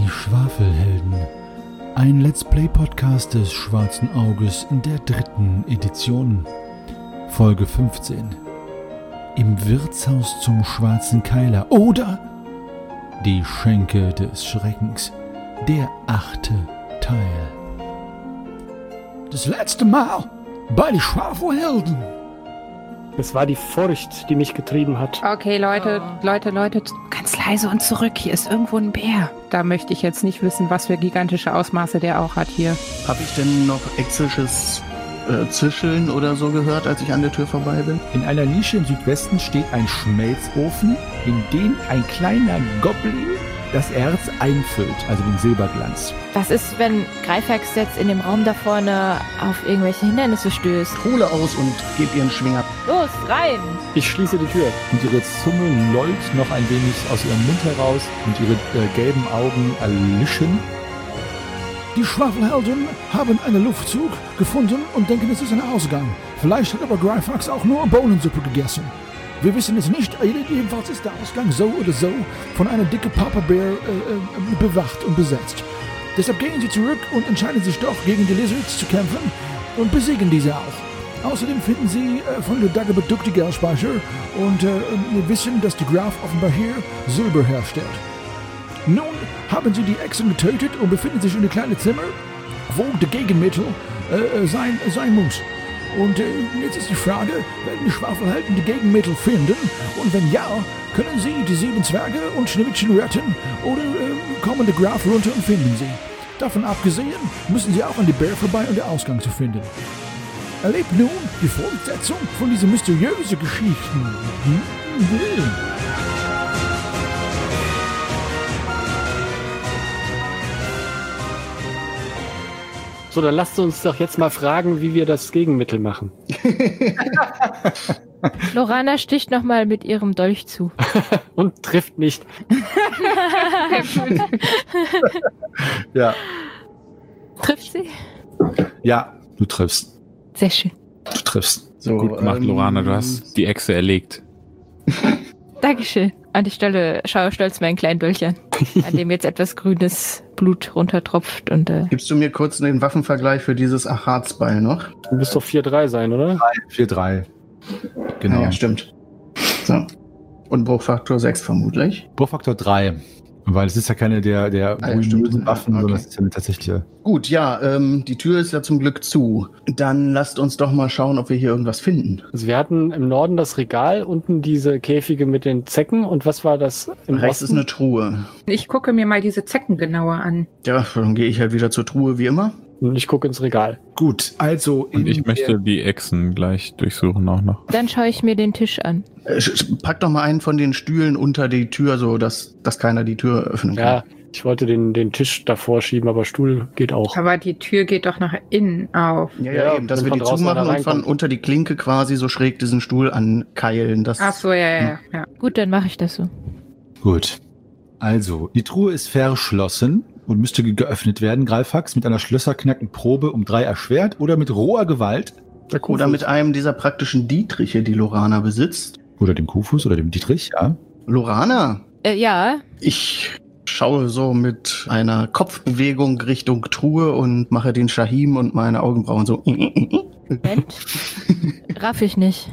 Die Schwafelhelden. Ein Let's Play-Podcast des Schwarzen Auges in der 3. Edition. Folge 15. Im Wirtshaus zum Schwarzen Keiler oder Die Schenke des Schreckens. Der 8. Teil. Das letzte Mal bei die Schwafelhelden. Es war die Furcht, die mich getrieben hat. Okay, Leute, ganz leise und zurück. Hier ist irgendwo ein Bär. Da möchte ich jetzt nicht wissen, was für gigantische Ausmaße der auch hat hier. Habe ich denn noch exisches Zischeln oder so gehört, als ich an der Tür vorbei bin? In einer Nische im Südwesten steht ein Schmelzofen, in den ein kleiner Goblin das Erz einfüllt, also den Silberglanz. Was ist, wenn Greifax jetzt in dem Raum da vorne auf irgendwelche Hindernisse stößt? Kohle aus und gebt ihr einen Schwinger. Los, rein! Ich schließe die Tür. Und ihre Zunge lollt noch ein wenig aus ihrem Mund heraus und ihre gelben Augen erlischen. Die Schwafelhelden haben einen Luftzug gefunden und denken, es ist ein Ausgang. Vielleicht hat aber Greifax auch nur Bohnensuppe gegessen. Wir wissen es nicht, jedenfalls ist der Ausgang so oder so von einer dicken Papa-Bär bewacht und besetzt. Deshalb gehen sie zurück und entscheiden sich doch, gegen die Lizards zu kämpfen und besiegen diese auch. Außerdem finden sie von der Dagobah die Geldspeicher und wir wissen, dass die Graf offenbar hier Silber herstellt. Nun haben sie die Echsen getötet und befinden sich in einem kleinen Zimmer, wo der Gegenmittel sein muss. Und jetzt ist die Frage, werden die Schwafelhelden die Gegenmittel finden? Und wenn ja, können sie die 7 Zwerge und Schneewittchen retten? Oder kommen der Graf runter und finden sie? Davon abgesehen, müssen sie auch an die Bär vorbei, um den Ausgang zu finden. Erlebt nun die Fortsetzung von diesen mysteriösen Geschichten. So, dann lasst uns doch jetzt mal fragen, wie wir das Gegenmittel machen. Lorana sticht nochmal mit ihrem Dolch zu. Und trifft nicht. Ja. Trifft sie? Ja, du triffst. Sehr schön. Du triffst. So, gut gemacht, Lorana, du hast die Echse erlegt. Dankeschön. An die Stelle schaue stolz meinen kleinen Dolch an dem jetzt etwas grünes Blut runtertropft. Und Gibst du mir kurz den Waffenvergleich für dieses Achatsbeil noch? Du müsst doch 4-3 sein, oder? 4-3. Genau. Ja, stimmt. So. Und Bruchfaktor 6 vermutlich. Bruchfaktor 3. Weil es ist ja keine der bösen Waffen, okay. sondern es ist ja eine tatsächliche. Gut, ja, die Tür ist ja zum Glück zu. Dann lasst uns doch mal schauen, ob wir hier irgendwas finden. Also wir hatten im Norden das Regal, unten diese Käfige mit den Zecken. Und was war das im Rechts ist Osten? eine Truhe. Ich gucke mir mal diese Zecken genauer an. Ja, dann gehe ich halt wieder zur Truhe wie immer. Und ich gucke ins Regal. Gut, also Und ich möchte die Echsen gleich durchsuchen auch noch. dann schaue ich mir den Tisch an. Pack doch mal einen von den Stühlen unter die Tür, so dass keiner die Tür öffnen kann. Ja, ich wollte den Tisch davor schieben, aber Stuhl geht auch. Aber die Tür geht doch nach innen auf. Ja, eben, dass wenn wir von die draußen zumachen einer und von reinkommt. unter die Klinke quasi so schräg diesen Stuhl ankeilen. Das, Ach so, ja. Gut, dann mache ich das so. gut. Also, die Truhe ist verschlossen und müsste geöffnet werden. Greifax mit einer Schlösserknackenprobe um 3 erschwert oder mit roher Gewalt. oder mit einem dieser praktischen Dietriche, die Lorana besitzt. Oder dem Kufus oder dem Dietrich, ja. Lorana, Ja, ich schaue so mit einer Kopfbewegung Richtung Truhe und mache den Shahim und meine Augenbrauen so. Moment. Raff ich nicht.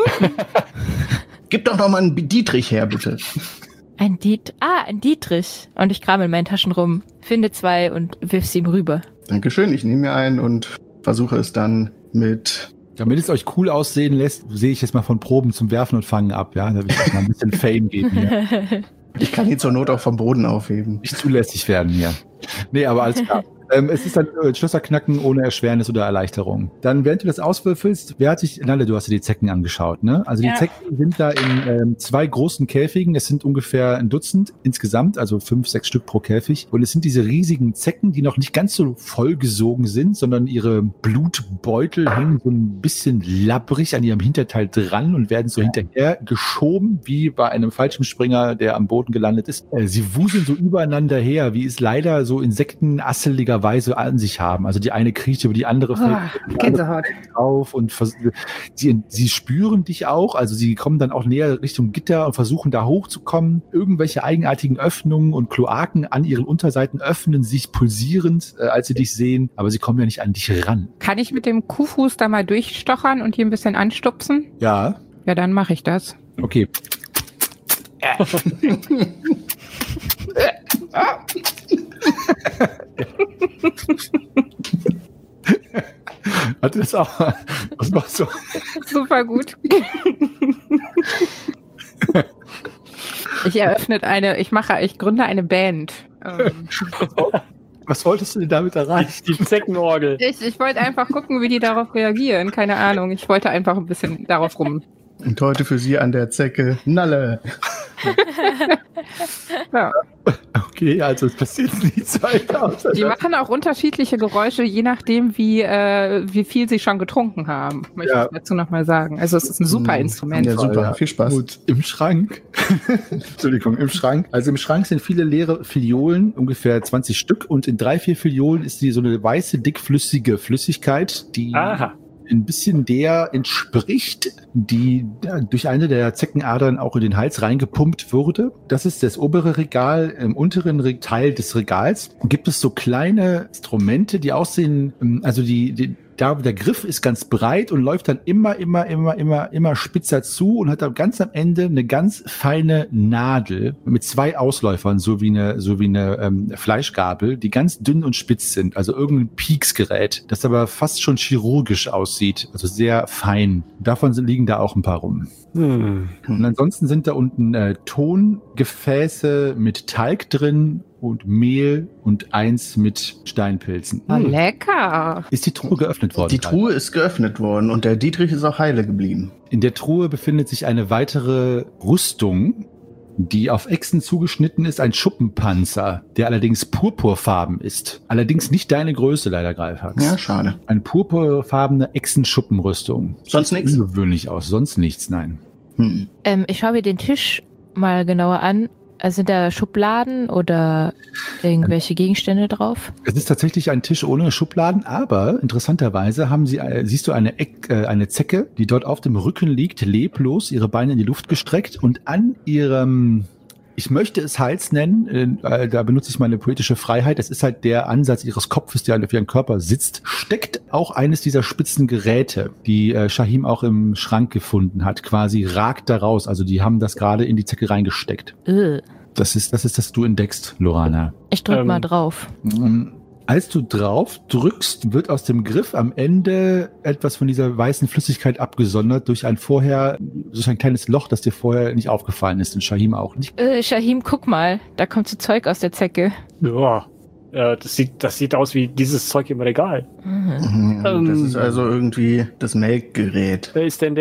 Gib doch noch mal einen Dietrich her, bitte. Ein Dietrich. Und ich kram in meinen Taschen rum, finde 2 und wirf sie ihm rüber. Dankeschön, ich nehme mir einen und versuche es dann mit... Damit es euch cool aussehen lässt, sehe ich jetzt mal von Proben zum Werfen und Fangen ab, ja. Da will ich euch mal ein bisschen Fame geben hier. Ich kann ihn zur Not auch vom Boden aufheben. Nicht zulässig werden hier. Nee, aber alles klar. Es ist dann Schlösserknacken ohne Erschwernis oder Erleichterung. Dann, während du das auswürfelst, Nalle, du hast dir die Zecken angeschaut, ne? Also die Zecken sind da in 2 großen Käfigen. Es sind ungefähr ein Dutzend insgesamt, also 5, 6 Stück pro Käfig. Und es sind diese riesigen Zecken, die noch nicht ganz so vollgesogen sind, sondern ihre Blutbeutel hängen so ein bisschen labbrig an ihrem Hinterteil dran und werden so hinterher geschoben, wie bei einem Fallschirmspringer, der am Boden gelandet ist. Sie wuseln so übereinander her, wie es leider so insektenasseliger irgendeiner Weise an sich haben. Also die eine kriecht über die andere, fällt Gänsehaut. auf und sie spüren dich auch, also sie kommen dann auch näher Richtung Gitter und versuchen da hochzukommen. Irgendwelche eigenartigen Öffnungen und Kloaken an ihren Unterseiten öffnen sich pulsierend, als sie dich sehen, aber sie kommen ja nicht an dich ran. Kann ich mit dem Kuhfuß da mal durchstochern und hier ein bisschen anstupsen? Ja, Ja, dann mache ich das. okay. Hatte das auch? Was machst du? Super gut. Ich gründe eine Band. Was wolltest du denn damit erreichen? Die Zeckenorgel. Ich wollte einfach gucken, wie die darauf reagieren. Keine Ahnung. Ich wollte einfach ein bisschen darauf rum. Und heute für Sie an der Zecke Nalle. Ja. Okay, also es passiert nichts weiter. Die machen auch unterschiedliche Geräusche, je nachdem, wie viel sie schon getrunken haben. Möchte ich dazu nochmal sagen. Also es ist ein super Instrument. Ja, super. Viel Spaß. Gut, im Schrank. Entschuldigung, im Schrank. Also im Schrank sind viele leere Filiolen, ungefähr 20 Stück. Und in 3-4 Filiolen ist so eine weiße, dickflüssige Flüssigkeit, die ein bisschen der entspricht, die durch eine der Zeckenadern auch in den Hals reingepumpt wurde. Das ist das obere Regal. Im unteren Teil des Regals gibt es so kleine Instrumente, die aussehen, also der Griff ist ganz breit und läuft dann immer spitzer zu und hat dann ganz am Ende eine ganz feine Nadel mit 2 Ausläufern, so wie eine Fleischgabel, die ganz dünn und spitz sind. Also irgendein Pieksgerät, das aber fast schon chirurgisch aussieht, also sehr fein. Davon liegen da auch ein paar rum. Und ansonsten sind da unten Tongefäße mit Talg drin und Mehl und 1 mit Steinpilzen. Oh, lecker. Ist die Truhe geöffnet worden? Die Truhe ist geöffnet worden und der Dietrich ist auch heile geblieben. In der Truhe befindet sich eine weitere Rüstung, die auf Echsen zugeschnitten ist, ein Schuppenpanzer, der allerdings purpurfarben ist. Allerdings nicht deine Größe, leider, Greifax. Ja, schade. Eine purpurfarbene Echsenschuppenrüstung. Sonst nichts? Sieht ungewöhnlich aus, sonst nichts, nein. Ich schaue mir den Tisch mal genauer an. Also sind da Schubladen oder irgendwelche Gegenstände drauf? Es ist tatsächlich ein Tisch ohne Schubladen, aber interessanterweise siehst du eine Zecke, die dort auf dem Rücken liegt, leblos, ihre Beine in die Luft gestreckt und an ihrem, ich möchte es Hals nennen, da benutze ich meine poetische Freiheit, es ist halt der Ansatz ihres Kopfes, der auf ihrem Körper sitzt, steckt auch eines dieser spitzen Geräte, die Shahim auch im Schrank gefunden hat, quasi ragt da raus, also die haben das gerade in die Zecke reingesteckt. Das ist, das du entdeckst, Lorana. Ich drück mal drauf. Als du drauf drückst, wird aus dem Griff am Ende etwas von dieser weißen Flüssigkeit abgesondert durch ein kleines Loch, das dir vorher nicht aufgefallen ist und Shahim auch nicht. Shahim, guck mal, da kommt so Zeug aus der Zecke. Ja, das sieht aus wie dieses Zeug im Regal. Das ist also irgendwie das Melkgerät. Ist denn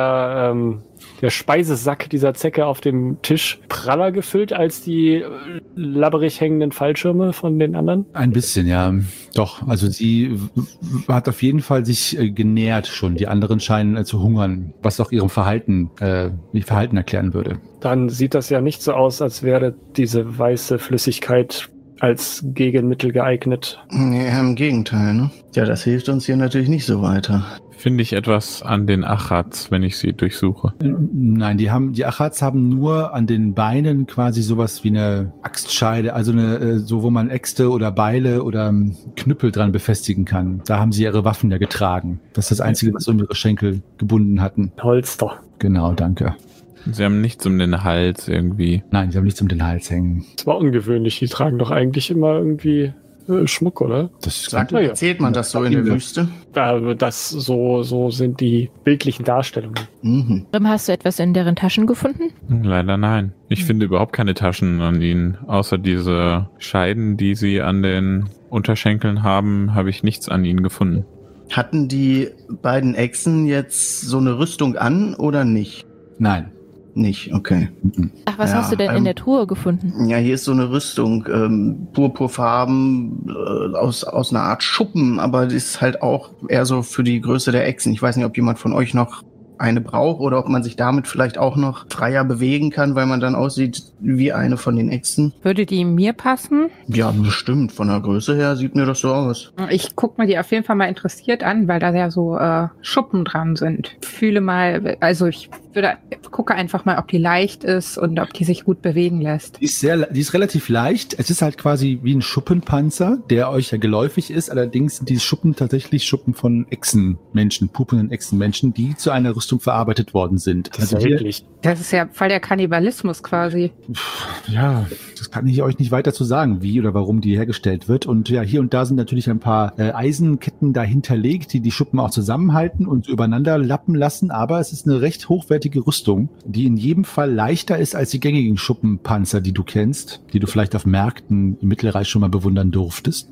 der Speisesack dieser Zecke auf dem Tisch praller gefüllt als die labberig hängenden Fallschirme von den anderen? Ein bisschen, ja. Doch, also sie hat auf jeden Fall sich genährt schon. Die anderen scheinen zu hungern, was auch ihr Verhalten erklären würde. Dann sieht das ja nicht so aus, als wäre diese weiße Flüssigkeit als Gegenmittel geeignet. Ja, im Gegenteil, ne? Ja, das hilft uns hier natürlich nicht so weiter. Finde ich etwas an den Achats, wenn ich sie durchsuche? Nein, die Achats haben nur an den Beinen quasi sowas wie eine Axtscheide, also wo man Äxte oder Beile oder Knüppel dran befestigen kann. Da haben sie ihre Waffen ja getragen. Das ist das Einzige, was um ihre Schenkel gebunden hatten. Holster. Genau, danke. Sie haben nichts um den Hals irgendwie. Nein, sie haben nichts um den Hals hängen. Das war ungewöhnlich. Die tragen doch eigentlich immer irgendwie Schmuck, oder? Erzählt man das so in der Wüste? So sind die bildlichen Darstellungen. Hast du etwas in deren Taschen gefunden? Leider nein. Ich finde überhaupt keine Taschen an ihnen. Außer diese Scheiden, die sie an den Unterschenkeln haben, habe ich nichts an ihnen gefunden. Hatten die beiden Echsen jetzt so eine Rüstung an oder nicht? Nein. Nicht, okay. Ach, was hast du denn in der Truhe gefunden? Ja, hier ist so eine Rüstung, purpurfarben, aus einer Art Schuppen, aber die ist halt auch eher so für die Größe der Echsen. Ich weiß nicht, ob jemand von euch noch eine braucht oder ob man sich damit vielleicht auch noch freier bewegen kann, weil man dann aussieht wie eine von den Echsen. Würde die mir passen? Ja, bestimmt. Von der Größe her sieht mir das so aus. Ich gucke mir die auf jeden Fall mal interessiert an, weil da ja so Schuppen dran sind. Fühle mal, also ich gucke einfach mal, ob die leicht ist und ob die sich gut bewegen lässt. Die ist relativ leicht. Es ist halt quasi wie ein Schuppenpanzer, der euch ja geläufig ist. Allerdings sind diese Schuppen tatsächlich Schuppen von Echsenmenschen, pupenden Echsenmenschen, die zu einer Rüstung verarbeitet worden sind. Das ist wirklich. Das ist ja voll der Kannibalismus quasi. Ja, das kann ich euch nicht weiter zu sagen, wie oder warum die hergestellt wird. Und ja, hier und da sind natürlich ein paar Eisenketten dahinterlegt, die Schuppen auch zusammenhalten und übereinander lappen lassen. Aber es ist eine recht hochwertige Rüstung, die in jedem Fall leichter ist als die gängigen Schuppenpanzer, die du kennst, die du vielleicht auf Märkten im Mittelreich schon mal bewundern durftest.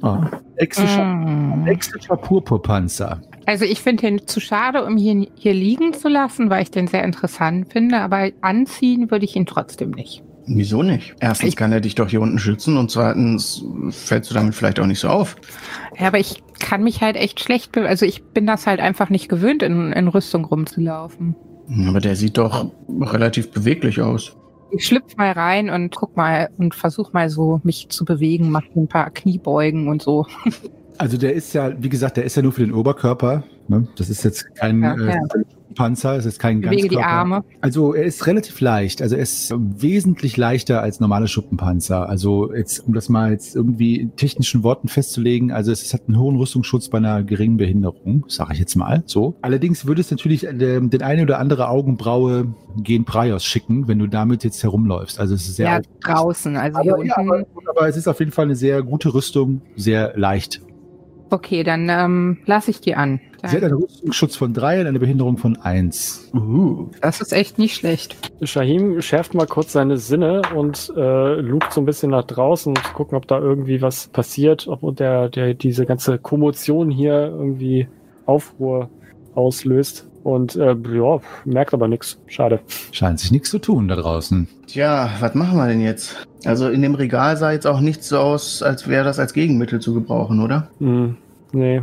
Exischer Purpurpanzer. Also ich finde den zu schade, um ihn hier liegen zu lassen, weil ich den sehr interessant finde. Aber anziehen würde ich ihn trotzdem nicht. Wieso nicht? Erstens kann er dich doch hier unten schützen und zweitens fällst du damit vielleicht auch nicht so auf. Ja, aber ich kann mich halt echt schlecht also ich bin das halt einfach nicht gewöhnt, in Rüstung rumzulaufen. Aber der sieht doch relativ beweglich aus. Ich schlüpfe mal rein und guck mal und versuche mal so mich zu bewegen, mache ein paar Kniebeugen und so. Also der ist ja, wie gesagt, der ist ja nur für den Oberkörper. Ne? Das ist jetzt kein Panzer, es ist kein Ganzkörper. Bewege die Arme. Also er ist relativ leicht, also er ist wesentlich leichter als normale Schuppenpanzer. Also jetzt, um das mal jetzt irgendwie in technischen Worten festzulegen, also es hat einen hohen Rüstungsschutz bei einer geringen Behinderung, sage ich jetzt mal so. Allerdings würde es natürlich den eine oder andere Augenbraue gen Praios schicken, wenn du damit jetzt herumläufst. Also es ist sehr draußen, also hier unten. Aber es ist auf jeden Fall eine sehr gute Rüstung, sehr leicht. Okay, dann lasse ich die an. Sie hat einen Rüstungsschutz von 3 und eine Behinderung von 1. Das ist echt nicht schlecht. Shahim schärft mal kurz seine Sinne und lugt so ein bisschen nach draußen, um zu gucken, ob da irgendwie was passiert, ob diese ganze Kommotion hier irgendwie Aufruhr auslöst. Und merkt aber nichts. Schade. Scheint sich nichts zu tun da draußen. Tja, was machen wir denn jetzt? Also in dem Regal sah jetzt auch nichts so aus, als wäre das als Gegenmittel zu gebrauchen, oder? Nee.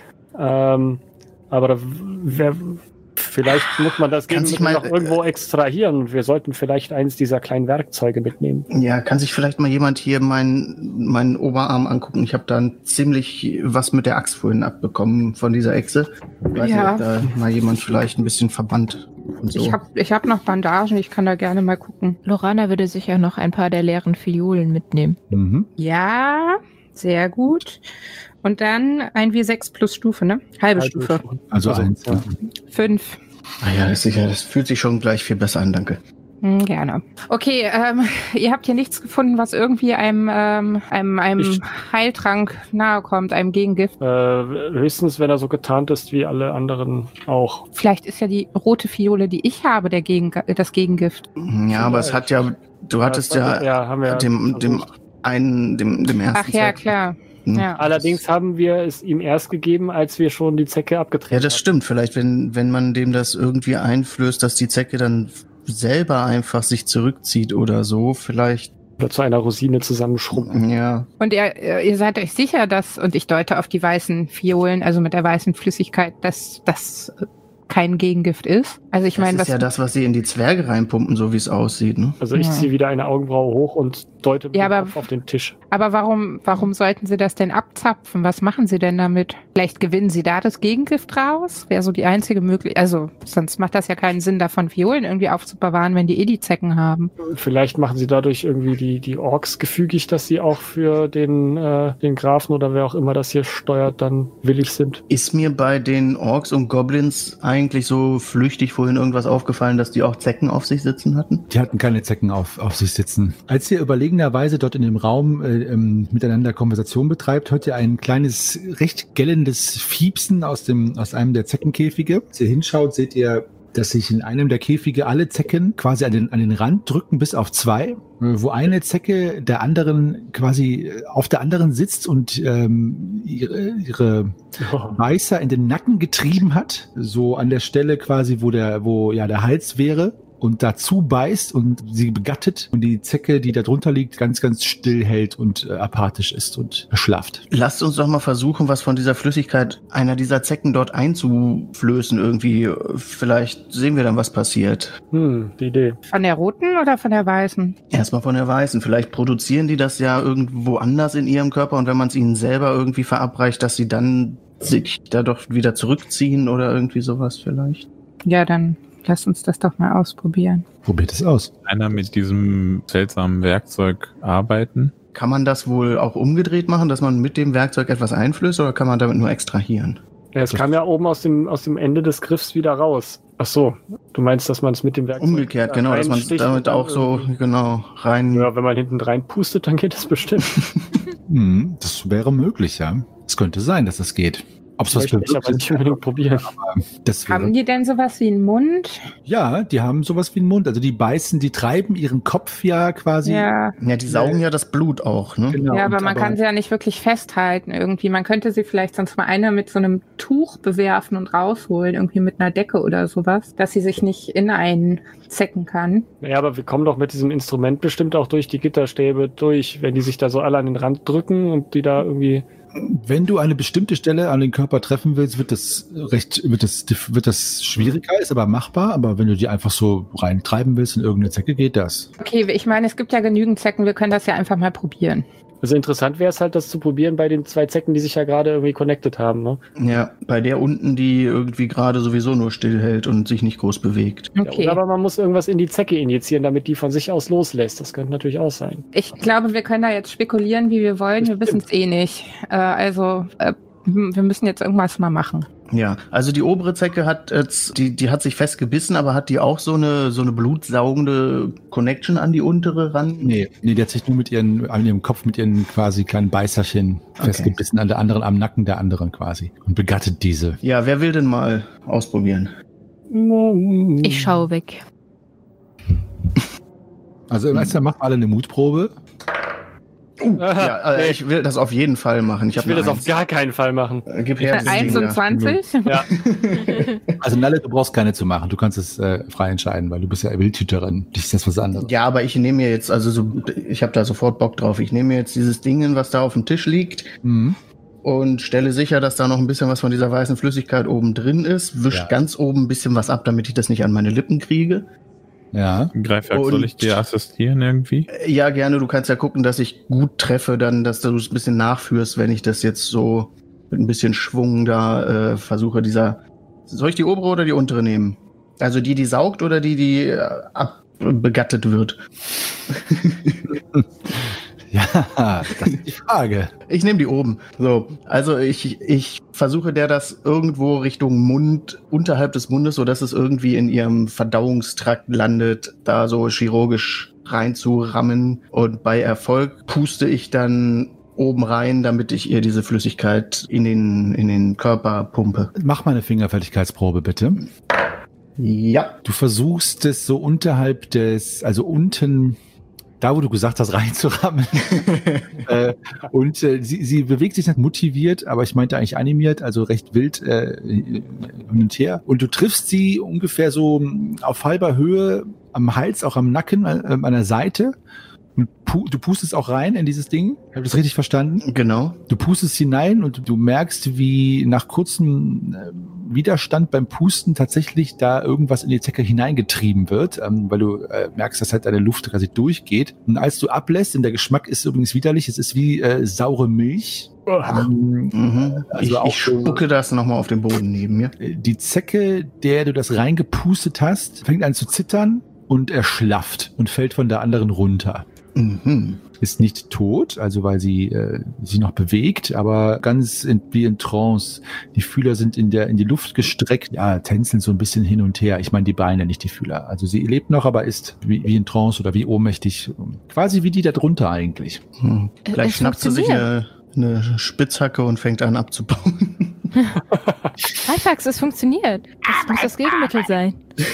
Aber vielleicht muss man das Gegenmittel noch irgendwo extrahieren. Wir sollten vielleicht eins dieser kleinen Werkzeuge mitnehmen. Ja, kann sich vielleicht mal jemand hier meinen Oberarm angucken? Ich habe da ziemlich was mit der Axt vorhin abbekommen von dieser Echse. Ich weiß nicht, ob da mal jemand vielleicht ein bisschen Verband und so. Ich hab noch Bandagen, ich kann da gerne mal gucken. Lorana würde sicher noch ein paar der leeren Fiolen mitnehmen. Mhm. Ja, sehr gut. Und dann ein W6 plus Stufe, ne? Halbe Stufe. Also 1. Ja. 5. Ah ja, ist sicher. Das fühlt sich schon gleich viel besser an, danke. Gerne. Okay, ihr habt hier nichts gefunden, was irgendwie einem Heiltrank nahe kommt, einem Gegengift. Höchstens, wenn er so getarnt ist wie alle anderen auch. Vielleicht ist ja die rote Fiole, die ich habe, das Gegengift. Ja, aber es hat ja, du hattest dem ersten Ach ja, klar. Ja. Allerdings haben wir es ihm erst gegeben, als wir schon die Zecke abgetreten haben. Ja, das stimmt. Vielleicht, wenn man dem das irgendwie einflößt, dass die Zecke dann selber einfach sich zurückzieht oder so, vielleicht. Oder zu einer Rosine zusammenschrumpfen. Ja. Und ihr seid euch sicher, und ich deute auf die weißen Fiolen, also mit der weißen Flüssigkeit, dass das kein Gegengift ist. Also ich meine, das ist ja das, was sie in die Zwerge reinpumpen, so wie es aussieht, ne? Also ich ziehe wieder eine Augenbraue hoch und deute mit dem Kopf auf den Tisch. Aber warum sollten sie das denn abzapfen? Was machen sie denn damit? Vielleicht gewinnen sie da das Gegengift raus? Wäre so die einzige Möglichkeit. Also sonst macht das ja keinen Sinn, davon Fiolen irgendwie aufzubewahren, wenn die die Zecken haben. Vielleicht machen sie dadurch irgendwie die Orks gefügig, dass sie auch für den Grafen oder wer auch immer das hier steuert, dann willig sind. Ist mir bei den Orks und Goblins eigentlich so flüchtig vorhin irgendwas aufgefallen, dass die auch Zecken auf sich sitzen hatten? Die hatten keine Zecken auf sich sitzen. Als ihr überlegenerweise dort in dem Raum miteinander Konversation betreibt, hört ihr ein kleines, recht gellendes Fiepsen aus einem der Zeckenkäfige. Als ihr hinschaut, seht ihr, dass sich in einem der Käfige alle Zecken quasi an den Rand drücken, bis auf 2, wo eine Zecke der anderen quasi auf der anderen sitzt und ihre Beißer in den Nacken getrieben hat, so an der Stelle quasi, wo der Hals wäre. und dazu beißt und sie begattet und die Zecke, die da drunter liegt, ganz, ganz still hält und apathisch ist und schlaft. Lasst uns doch mal versuchen, was von dieser Flüssigkeit einer dieser Zecken dort einzuflößen irgendwie. Vielleicht sehen wir dann, was passiert. Die Idee. Von der roten oder von der weißen? Erstmal von der weißen. Vielleicht produzieren die das ja irgendwo anders in ihrem Körper und wenn man es ihnen selber irgendwie verabreicht, dass sie dann sich da doch wieder zurückziehen oder irgendwie sowas vielleicht. Ja, dann lass uns das doch mal ausprobieren. Probiert es aus. Einer mit diesem seltsamen Werkzeug arbeiten. Kann man das wohl auch umgedreht machen, dass man mit dem Werkzeug etwas einflößt oder kann man damit nur extrahieren? Ja, es kam ja oben aus dem Ende des Griffs wieder raus. Ach so, du meinst, dass man es mit dem Werkzeug umgekehrt, genau, dass man es damit auch so rein... Ja, wenn man hinten rein pustet, dann geht das bestimmt. Das wäre möglich, ja. Es könnte sein, dass das geht. Ob es was bewirkt, aber nicht unbedingt probieren. Haben die denn sowas wie einen Mund? Ja, die haben sowas wie einen Mund. Also die beißen, die treiben ihren Kopf ja quasi. Ja, die saugen ja das Blut auch, ne? Genau. Ja, aber man kann sie ja nicht wirklich festhalten irgendwie. Man könnte sie vielleicht sonst mal einer mit so einem Tuch bewerfen und rausholen, irgendwie mit einer Decke oder sowas, dass sie sich nicht in einen zecken kann. Ja, aber wir kommen doch mit diesem Instrument bestimmt auch durch die Gitterstäbe durch, wenn die sich da so alle an den Rand drücken und die da irgendwie... Wenn du eine bestimmte Stelle an den Körper treffen willst, wird das schwieriger, ist aber machbar. Aber wenn du die einfach so reintreiben willst in irgendeine Zecke, geht das. Okay, ich meine, es gibt ja genügend Zecken, wir können das ja einfach mal probieren. Also interessant wäre es halt, das zu probieren bei den 2 Zecken, die sich ja gerade irgendwie connected haben, ne? Ja, bei der unten, die irgendwie gerade sowieso nur stillhält und sich nicht groß bewegt. Okay. Ja, aber man muss irgendwas in die Zecke injizieren, damit die von sich aus loslässt. Das könnte natürlich auch sein. Ich glaube, wir können da jetzt spekulieren, wie wir wollen. Wir wissen es eh nicht. Wir müssen jetzt irgendwas mal machen. Ja, also die obere Zecke hat jetzt, die hat sich fest gebissen, aber hat die auch so eine blutsaugende Connection an die untere ran? Nee, die hat sich nur an ihrem Kopf mit ihren quasi kleinen Beißerchen festgebissen, an der anderen, am Nacken der anderen quasi und begattet diese. Ja, wer will denn mal ausprobieren? Ich schaue weg. Also im Einzelnen machen alle eine Mutprobe. Nee. Ich will das auf jeden Fall machen. Ich will das auf gar keinen Fall machen. Gib her 1 und 20? Ja. Also Nalle, du brauchst keine zu machen. Du kannst es frei entscheiden, weil du bist ja Wildhüterin. Dich ist das was anderes. Ja, aber ich nehme mir jetzt, ich habe da sofort Bock drauf. Ich nehme mir jetzt dieses Ding, was da auf dem Tisch liegt und stelle sicher, dass da noch ein bisschen was von dieser weißen Flüssigkeit oben drin ist. Wisch ganz oben ein bisschen was ab, damit ich das nicht an meine Lippen kriege. Ja. Greifwerk, soll ich dir assistieren irgendwie? Ja, gerne. Du kannst ja gucken, dass ich gut treffe, dann, dass du es ein bisschen nachführst, wenn ich das jetzt so mit ein bisschen Schwung da versuche, soll ich die obere oder die untere nehmen? Also die saugt oder die abbegattet wird? Ja, das ist die Frage. Ich nehme die oben. So, also ich versuche das irgendwo Richtung Mund, unterhalb des Mundes, sodass es irgendwie in ihrem Verdauungstrakt landet, da so chirurgisch reinzurammen. Und bei Erfolg puste ich dann oben rein, damit ich ihr diese Flüssigkeit in den Körper pumpe. Mach mal eine Fingerfertigkeitsprobe, bitte. Ja. Du versuchst es so unterhalb also unten, da wo du gesagt hast, reinzurammen. Und sie bewegt sich nicht motiviert, aber ich meinte eigentlich animiert, also recht wild hin und her. Und du triffst sie ungefähr so auf halber Höhe am Hals, auch am Nacken, an der Seite. Und du pustest auch rein in dieses Ding. Habe ich das richtig verstanden? Genau. Du pustest hinein und du merkst, wie nach kurzem Widerstand beim Pusten tatsächlich da irgendwas in die Zecke hineingetrieben wird, weil du merkst, dass halt deine Luft quasi durchgeht. Und als du ablässt, denn der Geschmack ist übrigens widerlich, es ist wie saure Milch. Also ich spucke das nochmal auf den Boden neben mir. Die Zecke, der du das reingepustet hast, fängt an zu zittern und erschlafft und fällt von der anderen runter. Ist nicht tot, also weil sie sich noch bewegt, aber ganz wie in Trance. Die Fühler sind in die Luft gestreckt, tänzeln so ein bisschen hin und her. Ich meine die Beine, nicht die Fühler. Also sie lebt noch, aber ist wie in Trance oder wie ohnmächtig. Quasi wie die da drunter eigentlich. Vielleicht schnappt sie sich eine Spitzhacke und fängt an abzubauen. Alfax, es funktioniert. Das muss das Gegenmittel sein.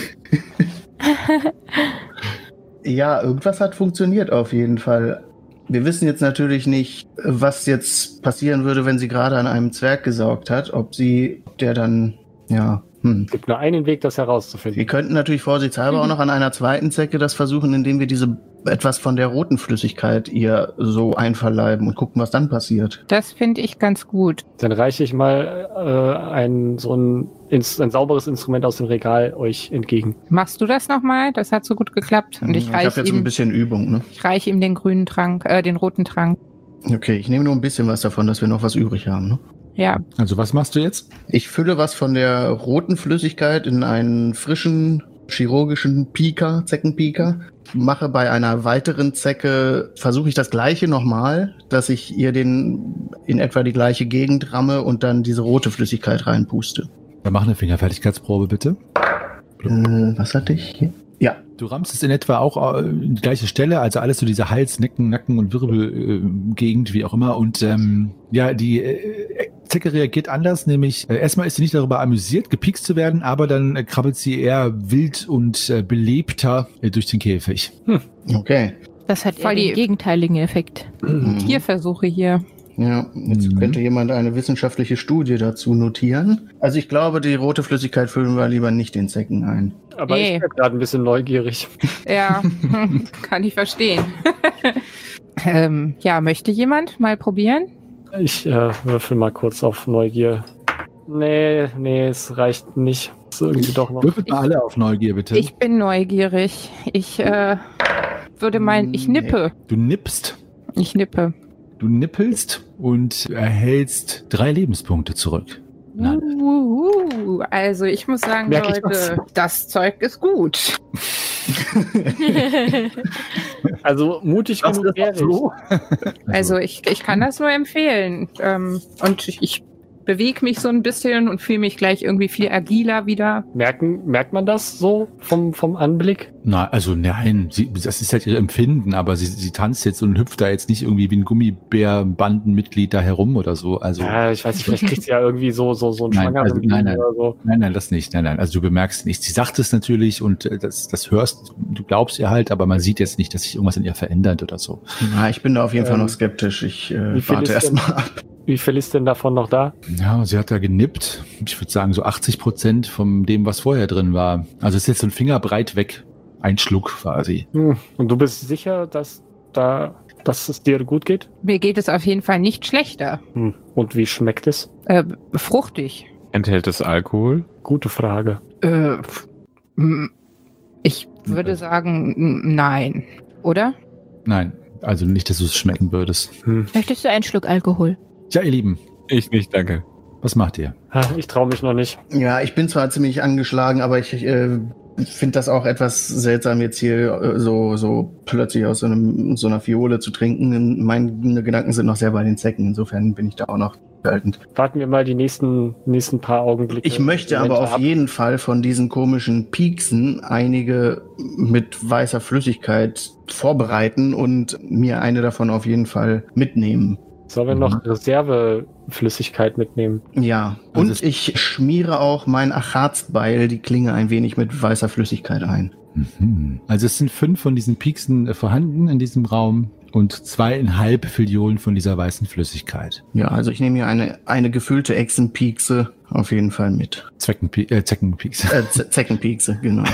Ja, irgendwas hat funktioniert auf jeden Fall. Wir wissen jetzt natürlich nicht, was jetzt passieren würde, wenn sie gerade an einem Zwerg gesaugt hat. Ob der dann, Es gibt nur einen Weg, das herauszufinden. Wir könnten natürlich vorsichtshalber auch noch an einer zweiten Zecke das versuchen, indem wir etwas von der roten Flüssigkeit ihr so einverleiben und gucken, was dann passiert. Das finde ich ganz gut. Dann reiche ich mal ein sauberes Instrument aus dem Regal euch entgegen. Machst du das nochmal? Das hat so gut geklappt. Und ich habe jetzt ein bisschen Übung, ne? Ich reiche ihm den grünen Trank, den roten Trank. Okay, ich nehme nur ein bisschen was davon, dass wir noch was übrig haben, ne? Ja. Also was machst du jetzt? Ich fülle was von der roten Flüssigkeit in einen frischen chirurgischen Pieker, Zeckenpieker. Mache bei einer weiteren Zecke, versuche ich das gleiche nochmal, dass ich ihr in etwa die gleiche Gegend ramme und dann diese rote Flüssigkeit reinpuste. Dann mach eine Fingerfertigkeitsprobe, bitte. Was hatte ich hier? Ja. Du rammst es in etwa auch in die gleiche Stelle, also alles so diese Hals-, Nacken- und Wirbelgegend, wie auch immer. Und die Zecke reagiert anders, nämlich erstmal ist sie nicht darüber amüsiert, gepiekst zu werden, aber dann krabbelt sie eher wild und belebter durch den Käfig. Okay. Das hat voll den gegenteiligen Effekt. Tierversuche hier. Ja, jetzt könnte jemand eine wissenschaftliche Studie dazu notieren. Also ich glaube, die rote Flüssigkeit füllen wir lieber nicht den Zecken ein. Aber ich bin gerade ein bisschen neugierig. Ja, kann ich verstehen. Möchte jemand mal probieren? Ich würfel mal kurz auf Neugier. Nee, es reicht nicht. Das ist irgendwie doch noch. Würfelt mal alle auf Neugier, bitte. Ich bin neugierig. Ich würde meinen, ich nippe. Du nippst. Ich nippe. Du nippelst und erhältst 3 Lebenspunkte zurück. Also ich muss sagen, Leute, das Zeug ist gut. Also mutig genug wäre ich. Also ich kann das nur empfehlen. Und ich bewege mich so ein bisschen und fühle mich gleich irgendwie viel agiler wieder. Merkt man das so vom Anblick? Nein, das ist halt ihr Empfinden, aber sie tanzt jetzt und hüpft da jetzt nicht irgendwie wie ein Gummibär-Bandenmitglied da herum oder so. Also, ja, ich weiß nicht, vielleicht kriegt sie ja irgendwie so ein schwangeren nein, oder so. Nein, das nicht. Nein, also du bemerkst nichts. Sie sagt es natürlich und das hörst, du glaubst ihr halt, aber man sieht jetzt nicht, dass sich irgendwas in ihr verändert oder so. Ja, ich bin da auf jeden Fall noch skeptisch. Ich warte erstmal ab. Wie viel ist denn davon noch da? Ja, sie hat da genippt. Ich würde sagen, so 80% von dem, was vorher drin war. Also es ist jetzt so ein Fingerbreit weg. Ein Schluck quasi. Und du bist sicher, dass es dir gut geht? Mir geht es auf jeden Fall nicht schlechter. Und wie schmeckt es? Fruchtig. Enthält es Alkohol? Gute Frage. Ich würde sagen, nein. Oder? Nein, also nicht, dass du es schmecken würdest. Möchtest du einen Schluck Alkohol? Ja, ihr Lieben. Ich nicht, danke. Was macht ihr? Ich traue mich noch nicht. Ja, ich bin zwar ziemlich angeschlagen, aber ich finde das auch etwas seltsam, jetzt hier so plötzlich aus so einer Fiole zu trinken. Meine Gedanken sind noch sehr bei den Zecken. Insofern bin ich da auch noch haltend. Warten wir mal die nächsten paar Augenblicke. Ich möchte aber auf jeden Fall von diesen komischen Pieksen einige mit weißer Flüssigkeit vorbereiten und mir eine davon auf jeden Fall mitnehmen. Sollen wir noch Reserveflüssigkeit mitnehmen? Ja, und ich schmiere auch mein Acharzbeil, die Klinge, ein wenig mit weißer Flüssigkeit ein. Also es sind 5 von diesen Pieksen vorhanden in diesem Raum und 2,5 Filliolen von dieser weißen Flüssigkeit. Ja, also ich nehme hier eine gefüllte Echsenpiekse auf jeden Fall mit. Zeckenpiekse. Zeckenpiekse, genau.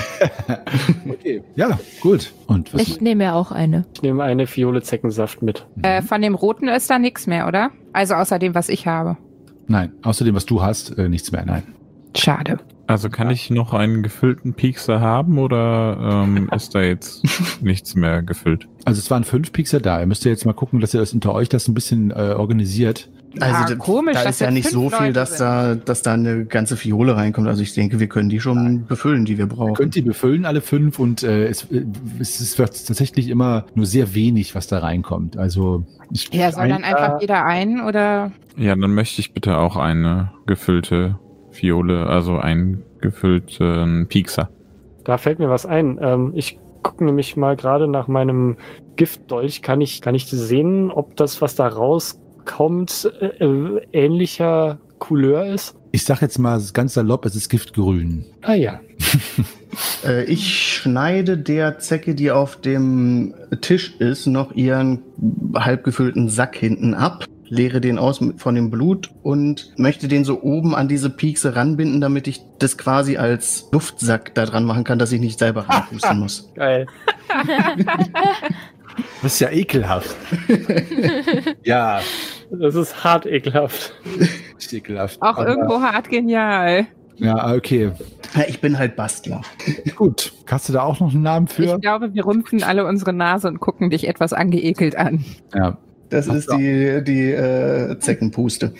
Okay, ja, gut. Und was Ich nehme ja auch eine. Ich nehme eine Fiole Zeckensaft mit. Von dem Roten ist da nichts mehr, oder? Also außer dem, was ich habe. Nein, außerdem, was du hast, nichts mehr, nein. Schade. Also kann ich noch einen gefüllten Piekser haben oder ist da jetzt nichts mehr gefüllt? Also es waren 5 Piekser da. Ihr müsst jetzt mal gucken, dass ihr das unter euch das ein bisschen organisiert. Also komisch, da ist ja nicht so viel, dass da eine ganze Fiole reinkommt. Also ich denke, wir können die schon befüllen, die wir brauchen. Ihr könnt die befüllen, alle 5, und es wird tatsächlich immer nur sehr wenig, was da reinkommt. Also soll dann einfach jeder ein, oder? Ja, dann möchte ich bitte auch eine gefüllte Fiole, also einen gefüllten Piekser. Da fällt mir was ein. Ich gucke nämlich mal gerade nach meinem Giftdolch. Kann ich sehen, ob das, was da rauskommt, ähnlicher Couleur ist? Ich sag jetzt mal ganz salopp, es ist Giftgrün. Ah ja. Ich schneide der Zecke, die auf dem Tisch ist, noch ihren halb gefüllten Sack hinten ab. leere den aus von dem Blut und möchte den so oben an diese Piekse ranbinden, damit ich das quasi als Luftsack da dran machen kann, dass ich nicht selber reinpusten muss. Geil. Das ist ja ekelhaft. Ja, Das ist hart ekelhaft. ist ekelhaft. Auch irgendwo hart genial. Ja, okay. Ja, ich bin halt Bastler. Gut. Hast du da auch noch einen Namen für? Ich glaube, wir rümpfen alle unsere Nase und gucken dich etwas angeekelt an. Ja. Das ist die Zeckenpuste.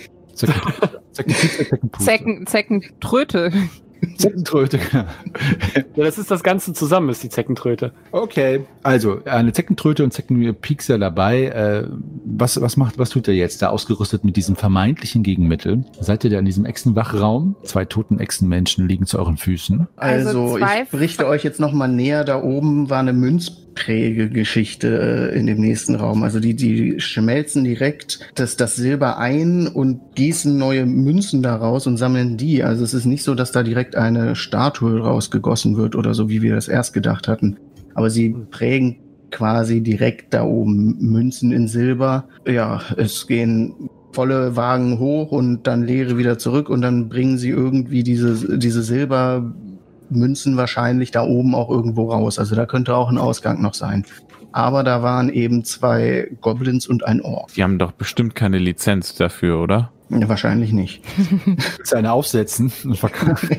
Zeckentröte. Zeckentröte. Ja, das ist das Ganze zusammen, ist die Zeckentröte. Okay, also eine Zeckentröte und Zeckenpiekser dabei. Was tut ihr jetzt da ausgerüstet mit diesem vermeintlichen Gegenmittel? Seid ihr da in diesem Echsenwachraum? 2 toten Echsenmenschen liegen zu euren Füßen. Also ich berichte euch jetzt nochmal näher. Da oben war eine Münzprägegeschichte in dem nächsten Raum. Also die schmelzen direkt das Silber ein und gießen neue Münzen daraus und sammeln die. Also es ist nicht so, dass da direkt eine Statue rausgegossen wird oder so, wie wir das erst gedacht hatten. Aber sie prägen quasi direkt da oben Münzen in Silber. Ja, es gehen volle Wagen hoch und dann leere wieder zurück und dann bringen sie irgendwie diese Silbermünzen wahrscheinlich da oben auch irgendwo raus. Also da könnte auch ein Ausgang noch sein. Aber da waren eben 2 Goblins und ein Ork. Die haben doch bestimmt keine Lizenz dafür, oder? Ja, wahrscheinlich nicht. Willst du eine aufsetzen und verkaufen?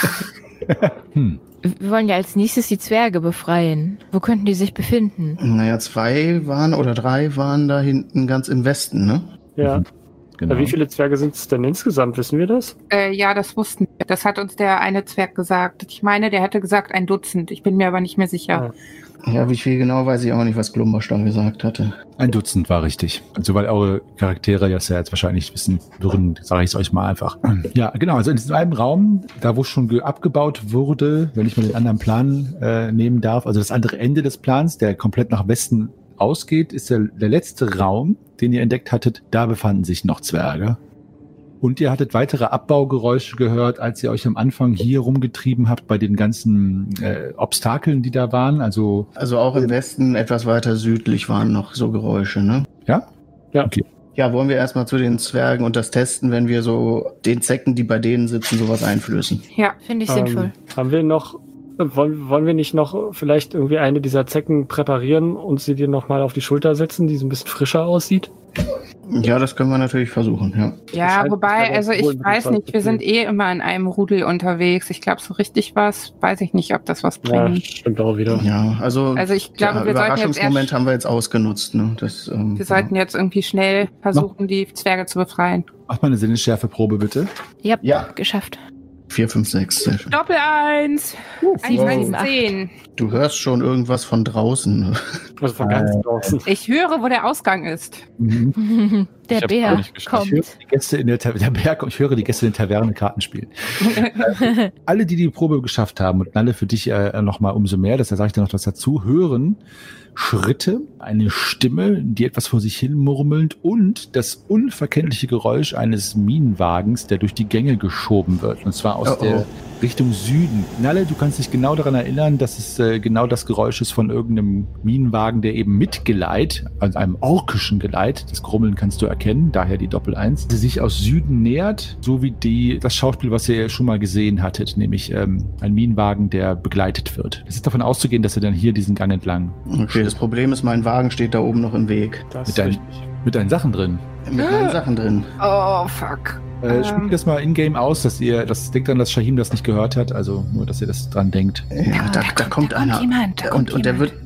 Wir wollen ja als nächstes die Zwerge befreien. Wo könnten die sich befinden? Naja, 2 waren oder 3 waren da hinten ganz im Westen, ne? Ja. Genau. Wie viele Zwerge sind es denn insgesamt? Wissen wir das? Ja, das wussten wir. Das hat uns der eine Zwerg gesagt. Ich meine, der hätte gesagt 1 Dutzend. Ich bin mir aber nicht mehr sicher. Ja, wie viel genau weiß ich auch nicht, was Glumbersch da gesagt hatte. 1 Dutzend war richtig. Also weil eure Charaktere das ja jetzt wahrscheinlich wissen würden, sage ich es euch mal einfach. Ja, genau. Also in diesem einen Raum, da wo schon abgebaut wurde, wenn ich mal den anderen Plan nehmen darf, also das andere Ende des Plans, der komplett nach Westen ausgeht, ist der letzte Raum, den ihr entdeckt hattet. Da befanden sich noch Zwerge. Und ihr hattet weitere Abbaugeräusche gehört, als ihr euch am Anfang hier rumgetrieben habt bei den ganzen Obstakeln, die da waren. Also auch im Westen, etwas weiter südlich, waren noch so Geräusche, ne? Ja? Ja. Okay. Ja, wollen wir erstmal zu den Zwergen und das testen, wenn wir so den Zecken, die bei denen sitzen, sowas einflößen. Ja. Finde ich sinnvoll. Haben wir noch, wollen wir nicht noch vielleicht irgendwie eine dieser Zecken präparieren und sie dir nochmal auf die Schulter setzen, die so ein bisschen frischer aussieht? Ja, das können wir natürlich versuchen, ja. Ja, wobei, also ich weiß nicht, wir sind immer in einem Rudel unterwegs. Ich glaube, so richtig weiß ich nicht, ob das was Ja, bringt. stimmt auch wieder. Ja, also ich glaube, wir sollten jetzt Überraschungsmoment haben wir jetzt ausgenutzt, ne? Wir sollten jetzt irgendwie schnell versuchen, die Zwerge zu befreien. Macht mal eine Sinnesschärfeprobe, bitte. Ja. Geschafft. 4, 5, 6. Sehr schön. Doppel 1! 1, 10. Du hörst schon irgendwas von draußen. Ne? Also von ganz draußen. Ich höre, wo der Ausgang ist. Der Ich hab's auch Bär nicht geschafft. Ich höre kommt. die Gäste in der Taverne Karten spielen. Alle, die Probe geschafft haben, und alle für dich noch mal umso mehr, das sage ich dir noch was dazu, hören Schritte, eine Stimme, die etwas vor sich hin murmelt und das unverkennliche Geräusch eines Minenwagens, der durch die Gänge geschoben wird. Und zwar aus der Richtung Süden. Nalle, du kannst dich genau daran erinnern, dass es genau das Geräusch ist von irgendeinem Minenwagen, der eben mit Geleit, also einem orkischen Geleit, das Grummeln kannst du erkennen, daher die Doppel-1, sich aus Süden nähert, so wie das Schauspiel, was ihr schon mal gesehen hattet, nämlich ein Minenwagen, der begleitet wird. Es ist davon auszugehen, dass er dann hier diesen Gang entlang. Okay, das Problem ist, mein Wagen steht da oben noch im Weg. Das Mit deinen, mit deinen Sachen drin. Mit meinen Sachen drin. Oh, fuck. Spielt das mal in-game aus, dass ihr, das denkt dann, dass Shahim das nicht gehört hat, also nur, dass ihr das dran denkt. Ja, da kommt einer. Und der wird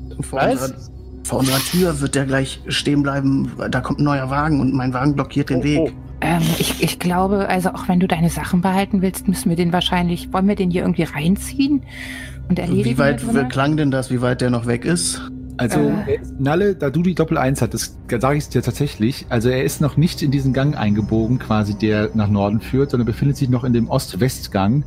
vor unserer Tür wird der gleich stehen bleiben. Da kommt ein neuer Wagen und mein Wagen blockiert den Weg. Ich glaube, also auch wenn du deine Sachen behalten willst, wollen wir den hier irgendwie reinziehen und erledigen? Wie weit klang denn das, wie weit der noch weg ist? Also, Nalle, da du die Doppel-1 hattest, sage ich es dir tatsächlich, also er ist noch nicht in diesen Gang eingebogen, quasi, der nach Norden führt, sondern befindet sich noch in dem Ost-West-Gang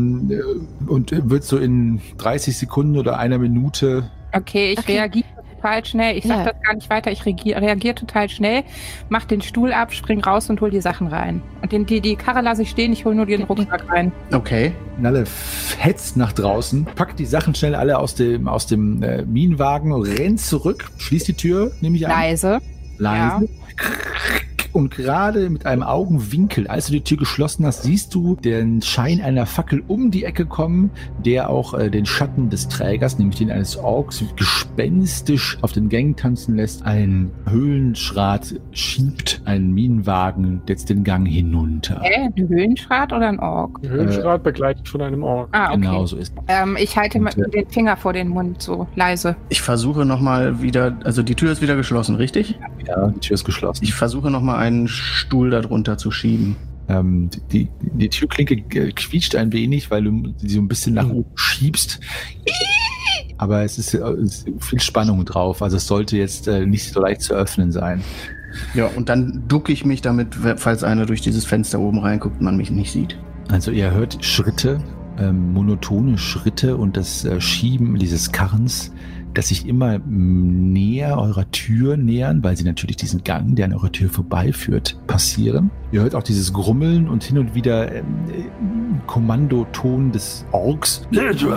und wird so in 30 Sekunden oder einer Minute... Okay, ich reagiere total schnell. Ich sag das gar nicht weiter. Ich reagiere total schnell, mach den Stuhl ab, spring raus und hol die Sachen rein. Und die Karre lasse ich stehen, ich hole nur den Rucksack rein. Okay. Nalle hetzt nach draußen, packt die Sachen schnell alle aus dem Minenwagen, rennt zurück, schließt die Tür, nehme ich an. Leise. Ja. und gerade mit einem Augenwinkel, als du die Tür geschlossen hast, siehst du den Schein einer Fackel um die Ecke kommen, der auch den Schatten des Trägers, nämlich den eines Orks, gespenstisch auf den Gängen tanzen lässt. Ein Höhlenschrat schiebt einen Minenwagen jetzt den Gang hinunter. Ein Höhlenschrat oder ein Ork? Ein Höhlenschrat begleitet von einem Ork. Ah, okay. Genau so ist es. Ich halte den Finger vor den Mund, so leise. Ich versuche nochmal wieder, also die Tür ist wieder geschlossen, richtig? Ja, die Tür ist geschlossen. Ich versuche nochmal einen Stuhl darunter zu schieben. Die Türklinke quietscht ein wenig, weil du sie so ein bisschen nach oben schiebst. Aber es ist viel Spannung drauf. Also es sollte jetzt nicht so leicht zu öffnen sein. Ja, und dann ducke ich mich damit, falls einer durch dieses Fenster oben reinguckt und man mich nicht sieht. Also ihr hört Schritte, monotone Schritte und das Schieben dieses Karrens, das sich immer näher eurer Tür nähern, weil sie natürlich diesen Gang, der an eurer Tür vorbeiführt, passieren. Ihr hört auch dieses Grummeln und hin und wieder Kommandoton des Orks.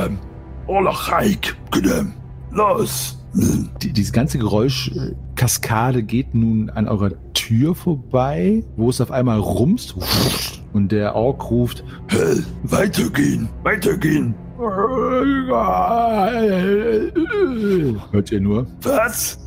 Los! Diese ganze Geräuschkaskade geht nun an eurer Tür vorbei, wo es auf einmal rumst und der Ork ruft, hey, weitergehen! Hört ihr nur? Was?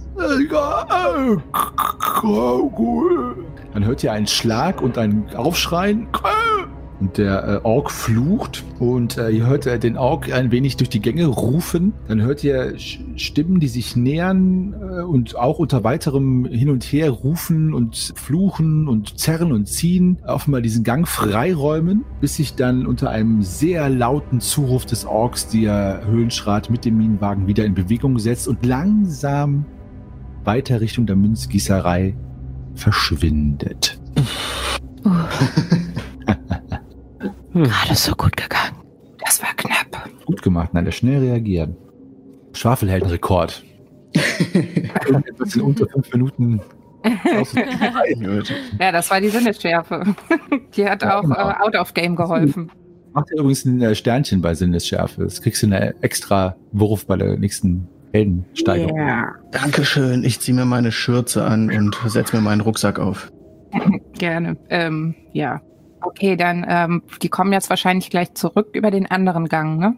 Dann hört ihr einen Schlag und ein Aufschreien. Und der Ork flucht und ihr hört den Ork ein wenig durch die Gänge rufen. Dann hört ihr Stimmen, die sich nähern und auch unter weiterem Hin und Her rufen und fluchen und zerren und ziehen. Offenbar diesen Gang freiräumen, bis sich dann unter einem sehr lauten Zuruf des Orks der Höhlenschrat mit dem Minenwagen wieder in Bewegung setzt und langsam weiter Richtung der Münzgießerei verschwindet. Gerade so gut gegangen. Das war knapp. Gut gemacht, nein, schnell reagieren. Schwafelheldenrekord. Etwas in unter 5 Minuten. Ja, das war die Sinnesschärfe. Die hat auch out of game geholfen. Macht dir übrigens ein Sternchen bei Sinnesschärfe. Das kriegst du eine extra Wurf bei der nächsten Heldensteigerung. Yeah. Dankeschön. Ich ziehe mir meine Schürze an und setze mir meinen Rucksack auf. Gerne. Ja. Okay, dann, die kommen jetzt wahrscheinlich gleich zurück über den anderen Gang, ne?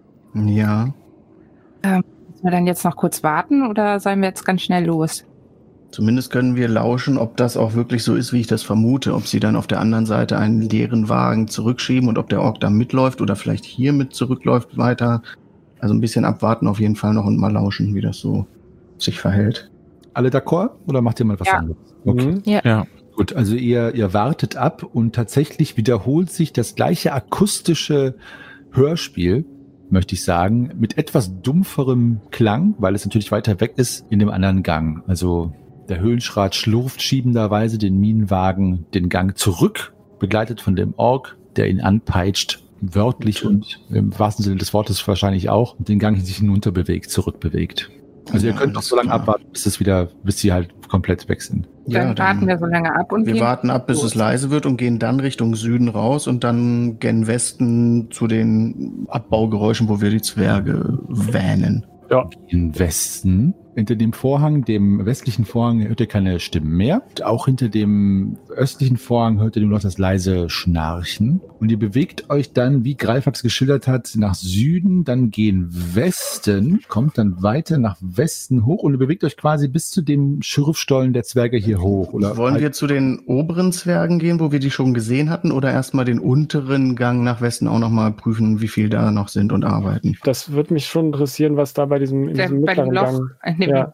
Ja. Müssen wir dann jetzt noch kurz warten oder sollen wir jetzt ganz schnell los? Zumindest können wir lauschen, ob das auch wirklich so ist, wie ich das vermute. Ob sie dann auf der anderen Seite einen leeren Wagen zurückschieben und ob der Ork da mitläuft oder vielleicht hier mit zurückläuft weiter. Also ein bisschen abwarten auf jeden Fall noch und mal lauschen, wie das so sich verhält. Alle d'accord? Oder macht ihr mal was anderes? Okay. Ja. Gut, also ihr wartet ab und tatsächlich wiederholt sich das gleiche akustische Hörspiel, möchte ich sagen, mit etwas dumpferem Klang, weil es natürlich weiter weg ist in dem anderen Gang. Also der Höhlenschrat schlurft schiebenderweise den Minenwagen den Gang zurück, begleitet von dem Ork, der ihn anpeitscht, wörtlich und im wahrsten Sinne des Wortes wahrscheinlich auch, und den Gang sich hinunterbewegt, zurückbewegt. Also ihr könnt noch so lange abwarten, bis sie halt komplett weg sind. Dann warten wir so lange ab und wir warten ab, bis es leise wird und gehen dann Richtung Süden raus und dann gen Westen zu den Abbaugeräuschen, wo wir die Zwerge wähnen. Ja. Im Westen, hinter dem Vorhang, dem westlichen Vorhang, hört ihr keine Stimmen mehr. Und auch hinter dem östlichen Vorhang hört ihr nur noch das leise Schnarchen. Und ihr bewegt euch dann, wie Greifax geschildert hat, nach Süden, dann gehen Westen, kommt dann weiter nach Westen hoch und ihr bewegt euch quasi bis zu dem Schürfstollen der Zwerge hier hoch. Oder wollen wir zu den oberen Zwergen gehen, wo wir die schon gesehen hatten, oder erstmal den unteren Gang nach Westen auch nochmal prüfen, wie viel da noch sind und arbeiten? Das würde mich schon interessieren, was da bei diesem mittleren Gang... Ja.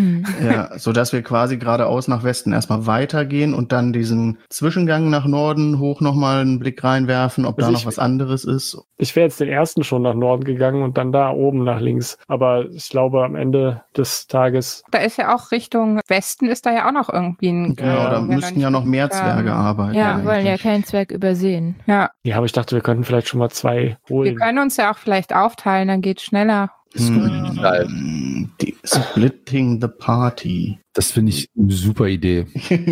Ja, so dass wir quasi geradeaus nach Westen erstmal weitergehen und dann diesen Zwischengang nach Norden hoch nochmal einen Blick reinwerfen, ob da noch was anderes ist. Ich wäre jetzt den ersten schon nach Norden gegangen und dann da oben nach links. Aber ich glaube, am Ende des Tages... Da ist ja auch Richtung Westen ist da ja auch noch irgendwie ein... Genau, da müssten ja noch mehr Zwerge arbeiten. Ja, wir wollen ja keinen Zwerg übersehen. Ja, aber ich dachte, wir könnten vielleicht schon mal 2 holen. Wir können uns ja auch vielleicht aufteilen, dann geht's schneller. Splitting the Party. Das finde ich eine super Idee.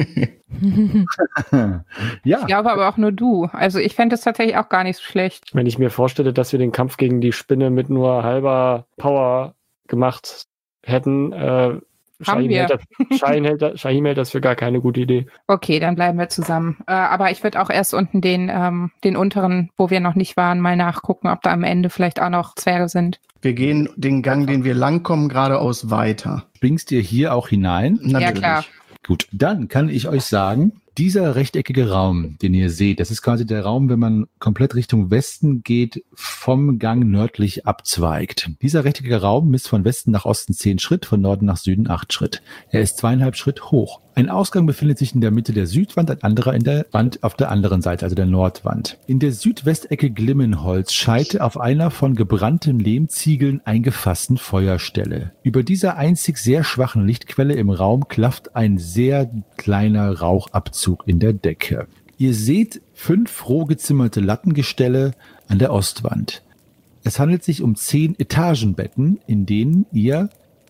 Ja. Ich glaube aber auch nur du. Also ich fände es tatsächlich auch gar nicht so schlecht. Wenn ich mir vorstelle, dass wir den Kampf gegen die Spinne mit nur halber Power gemacht hätten, Haben wir. Shahim hält das für gar keine gute Idee. Okay, dann bleiben wir zusammen. Aber ich würde auch erst unten den unteren, wo wir noch nicht waren, mal nachgucken, ob da am Ende vielleicht auch noch Zwerge sind. Wir gehen den Gang, den wir langkommen, geradeaus weiter. Springst ihr hier auch hinein? Natürlich. Ja, klar. Gut, dann kann ich euch sagen, dieser rechteckige Raum, den ihr seht, das ist quasi der Raum, wenn man komplett Richtung Westen geht, vom Gang nördlich abzweigt. Dieser rechteckige Raum misst von Westen nach Osten 10 Schritt, von Norden nach Süden 8 Schritt. Er ist 2,5 Schritt hoch. Ein Ausgang befindet sich in der Mitte der Südwand, ein anderer in der Wand auf der anderen Seite, also der Nordwand. In der Südwestecke Glimmenholzscheite auf einer von gebranntem Lehmziegeln eingefassten Feuerstelle. Über dieser einzig sehr schwachen Lichtquelle im Raum klafft ein sehr kleiner Rauchabzug in der Decke. Ihr seht 5 roh gezimmerte Lattengestelle an der Ostwand. Es handelt sich um 10 Etagenbetten, in denen ihr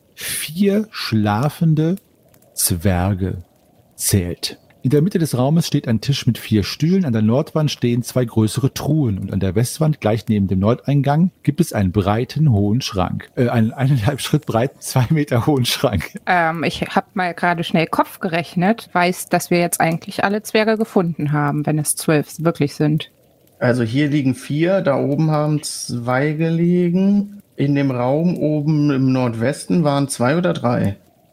4 schlafende Zwerge zählt. In der Mitte des Raumes steht ein Tisch mit 4 Stühlen, an der Nordwand stehen 2 größere Truhen und an der Westwand, gleich neben dem Nordeingang, gibt es einen breiten, hohen Schrank. Einen 1,5 Schritt breiten, 2 Meter hohen Schrank. Ich habe mal gerade schnell Kopf gerechnet, weiß, dass wir jetzt eigentlich alle Zwerge gefunden haben, wenn es 12 wirklich sind. Also hier liegen 4, da oben haben 2 gelegen. In dem Raum oben im Nordwesten waren 2 oder 3?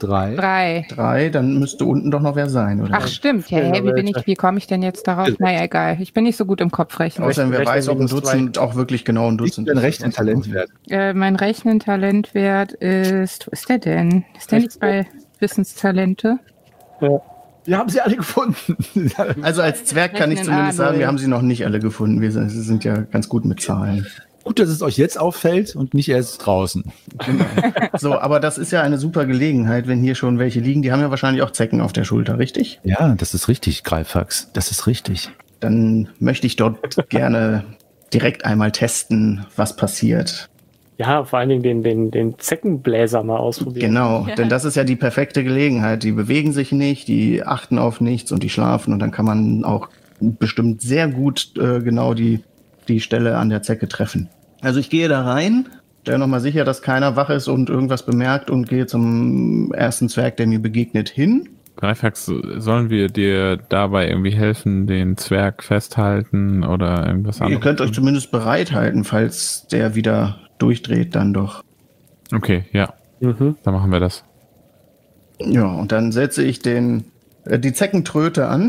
3. 3, dann müsste unten doch noch wer sein, oder? Ach stimmt, ja, wie komme ich denn jetzt darauf? Naja, egal, ich bin nicht so gut im Kopfrechnen. Außerdem, wer weiß, ob ein Dutzend auch wirklich genau ein Dutzend ist. Dein Rechentalentwert? Mein Rechentalentwert ist, wo ist der denn? Ist der nicht bei Wissenstalente? Ja. Wir haben sie alle gefunden. Also als Zwerg kann ich zumindest sagen, wir haben sie noch nicht alle gefunden. Wir sind ja ganz gut mit Zahlen. Gut, dass es euch jetzt auffällt und nicht erst draußen. Genau. So, aber das ist ja eine super Gelegenheit, wenn hier schon welche liegen. Die haben ja wahrscheinlich auch Zecken auf der Schulter, richtig? Ja, das ist richtig, Greifax. Das ist richtig. Dann möchte ich dort gerne direkt einmal testen, was passiert. Ja, vor allen Dingen den Zeckenbläser mal ausprobieren. Genau, denn das ist ja die perfekte Gelegenheit. Die bewegen sich nicht, die achten auf nichts und die schlafen. Und dann kann man auch bestimmt sehr gut genau die Stelle an der Zecke treffen. Also ich gehe da rein, stelle nochmal sicher, dass keiner wach ist und irgendwas bemerkt und gehe zum ersten Zwerg, der mir begegnet, hin. Greifax, sollen wir dir dabei irgendwie helfen, den Zwerg festhalten oder irgendwas anderes? Ihr könnt euch zumindest bereithalten, falls der wieder durchdreht, dann doch. Okay, ja. Dann machen wir das. Ja, und dann setze ich die Zeckentröte an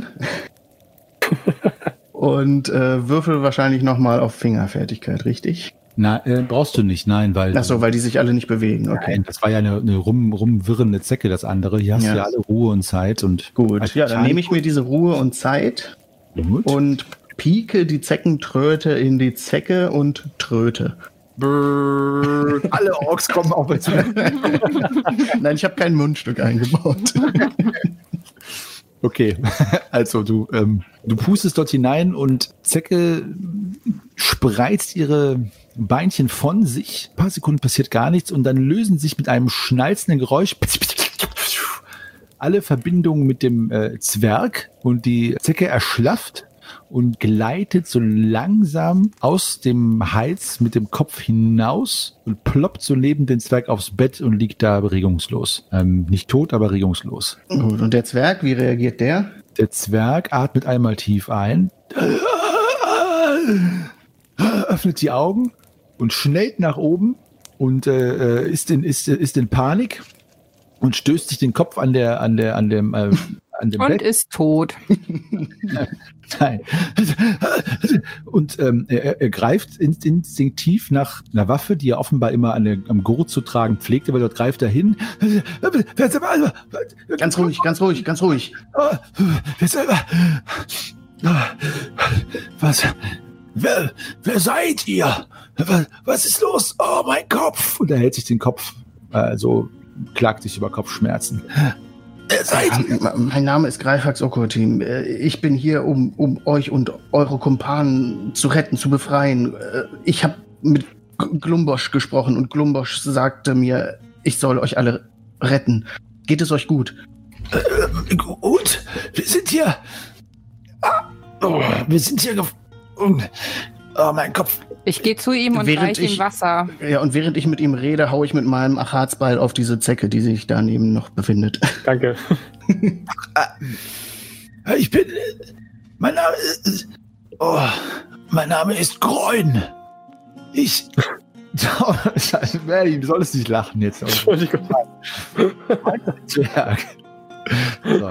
und würfel wahrscheinlich nochmal auf Fingerfertigkeit, richtig? Na, brauchst du nicht, nein, weil... Ach so, weil die sich alle nicht bewegen, okay. Nein, das war ja eine rumwirrende Zecke, das andere. Hier hast du ja alle Ruhe und Zeit. Und gut, ja, dann nehme ich mir diese Ruhe und Zeit und pieke die Zeckentröte in die Zecke und tröte. Brrr, alle Orks kommen auf uns. Nein, ich habe kein Mundstück eingebaut. Okay, also du pustest dort hinein und Zecke spreizt ihre Beinchen von sich. Ein paar Sekunden passiert gar nichts und dann lösen sich mit einem schnalzenden Geräusch alle Verbindungen mit dem Zwerg und die Zecke erschlafft und gleitet so langsam aus dem Hals mit dem Kopf hinaus und ploppt so neben den Zwerg aufs Bett und liegt da regungslos. Nicht tot, aber regungslos. Gut, und der Zwerg, wie reagiert der? Der Zwerg atmet einmal tief ein, öffnet die Augen und schnellt nach oben und ist in Panik und stößt sich den Kopf an dem und Bett. ist tot. Nein. Und er greift instinktiv nach einer Waffe, die er offenbar immer am Gurt zu tragen pflegte, weil dort greift er hin. Ganz ruhig, ganz ruhig, ganz ruhig. Was? Wer seid ihr? Was ist los? Oh, mein Kopf! Und er hält sich den Kopf, klagt sich über Kopfschmerzen. Wer seid ihr? Mein Name ist Greifax Okotim. Ich bin hier, um euch und eure Kumpanen zu retten, zu befreien. Ich habe mit Glumbosch gesprochen und Glumbosch sagte mir, ich soll euch alle retten. Geht es euch gut? Gut, wir sind hier. Wir sind hier. Oh, mein Kopf. Ich gehe zu ihm und reiche ihm Wasser. Ja, und während ich mit ihm rede, haue ich mit meinem Achatsbeil auf diese Zecke, die sich daneben noch befindet. Danke. Ich bin... Mein Name ist Groin. Ich... Merlin, du solltest nicht lachen jetzt. Entschuldigung. Zwerg. So.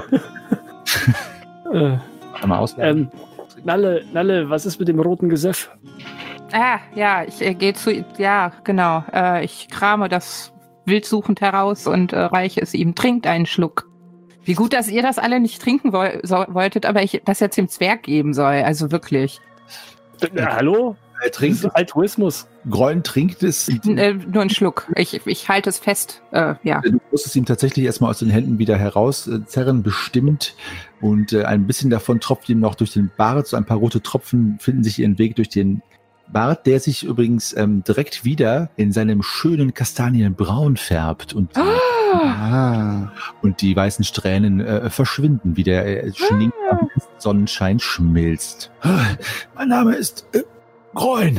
Mal aus. Nalle, was ist mit dem roten Gesöff? Ja, ich gehe zu... Ja, genau. Ich krame das wildsuchend heraus und reiche es ihm. Trinkt einen Schluck. Wie gut, dass ihr das alle nicht trinken wolltet, aber ich das jetzt dem Zwerg geben soll. Also wirklich. Hallo? Er trinkt Altruismus. Groin trinkt es. Nur einen Schluck. Ich halte es fest. Ja. Du musst es ihm tatsächlich erstmal aus den Händen wieder herauszerren, bestimmt. Und ein bisschen davon tropft ihm noch durch den Bart. So ein paar rote Tropfen finden sich ihren Weg durch den Bart, der sich übrigens direkt wieder in seinem schönen Kastanienbraun färbt. Und und die weißen Strähnen verschwinden, wie der Schnee am Sonnenschein schmilzt. Mein Name ist Groin.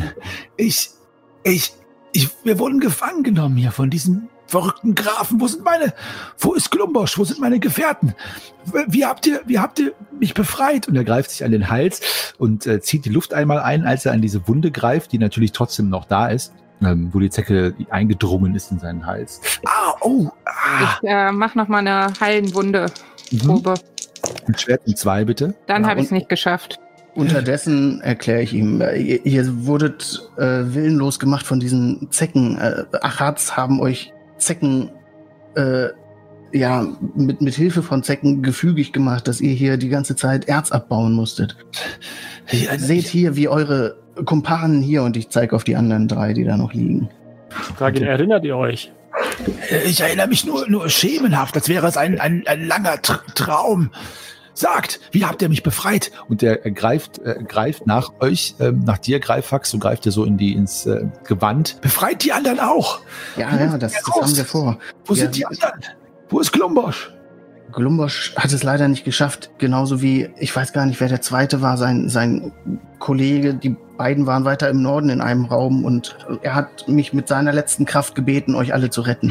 Wir wurden gefangen genommen hier von diesem verrückten Grafen. Wo ist Glumbosch? Wo sind meine Gefährten? Wie habt ihr mich befreit? Und er greift sich an den Hals und zieht die Luft einmal ein, als er an diese Wunde greift, die natürlich trotzdem noch da ist, wo die Zecke eingedrungen ist in seinen Hals. Ich mach noch mal eine Heilenwunde-Probe. Ein Schwert in 2, bitte. Dann habe ich es nicht geschafft. Unterdessen erkläre ich ihm, ihr wurdet willenlos gemacht von diesen Zecken. Achats haben euch Zecken, mit Hilfe von Zecken gefügig gemacht, dass ihr hier die ganze Zeit Erz abbauen musstet. Seht hier, wie eure Kumpanen hier, und ich zeige auf die anderen 3, die da noch liegen. Frage, erinnert ihr euch? Ich erinnere mich nur schemenhaft, als wäre es ein langer Traum. Sagt, wie habt ihr mich befreit? Und er greift nach euch, nach dir, Greifax, so greift er so ins Gewand. Befreit die anderen auch! Ja, das haben wir vor. Wo sind die anderen? Wo ist Glumbosch? Glumbosch hat es leider nicht geschafft, genauso wie, ich weiß gar nicht, wer der zweite war, sein Kollege. Die beiden waren weiter im Norden in einem Raum und er hat mich mit seiner letzten Kraft gebeten, euch alle zu retten.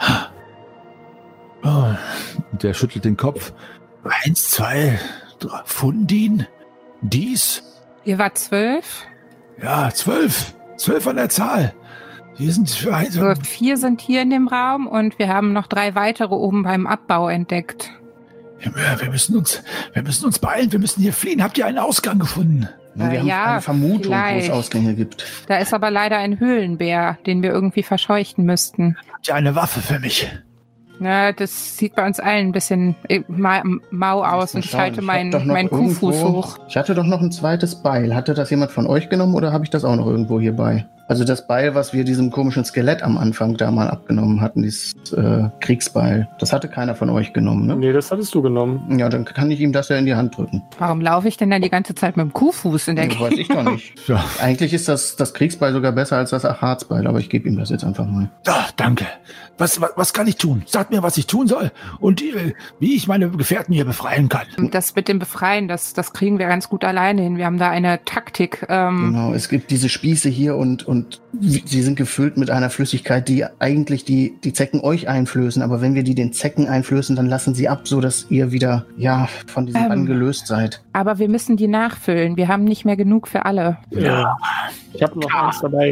Oh, der schüttelt den Kopf. 1, 2, 3, Fundin, dies. Ihr wart 12? Ja, 12. 12 an der Zahl. Wir sind für 4 sind hier in dem Raum und wir haben noch 3 weitere oben beim Abbau entdeckt. Wir müssen uns beeilen, wir müssen hier fliehen. Habt ihr einen Ausgang gefunden? Wir haben eine Vermutung, wo es Ausgänge gibt. Da ist aber leider ein Höhlenbär, den wir irgendwie verscheuchen müssten. Habt ihr eine Waffe für mich? Na, das sieht bei uns allen ein bisschen mau aus und ich halte meinen Kuhfuß hoch. Ich hatte doch noch ein zweites Beil. Hatte das jemand von euch genommen oder habe ich das auch noch irgendwo hier bei? Also das Beil, was wir diesem komischen Skelett am Anfang da mal abgenommen hatten, dieses Kriegsbeil, das hatte keiner von euch genommen, ne? Nee, das hattest du genommen. Ja, dann kann ich ihm das ja in die Hand drücken. Warum laufe ich denn dann die ganze Zeit mit dem Kuhfuß in der Gegend? Weiß ich doch nicht. Ja. Eigentlich ist das Kriegsbeil sogar besser als das Achatsbeil, aber ich gebe ihm das jetzt einfach mal. Danke. Was kann ich tun? Sagt mir, was ich tun soll und wie ich meine Gefährten hier befreien kann. Das mit dem Befreien, das kriegen wir ganz gut alleine hin. Wir haben da eine Taktik. Genau, es gibt diese Spieße hier und sie sind gefüllt mit einer Flüssigkeit, die eigentlich die Zecken euch einflößen. Aber wenn wir die den Zecken einflößen, dann lassen sie ab, sodass ihr wieder von diesem Bann gelöst seid. Aber wir müssen die nachfüllen. Wir haben nicht mehr genug für alle. Ja. Ich habe noch eins dabei.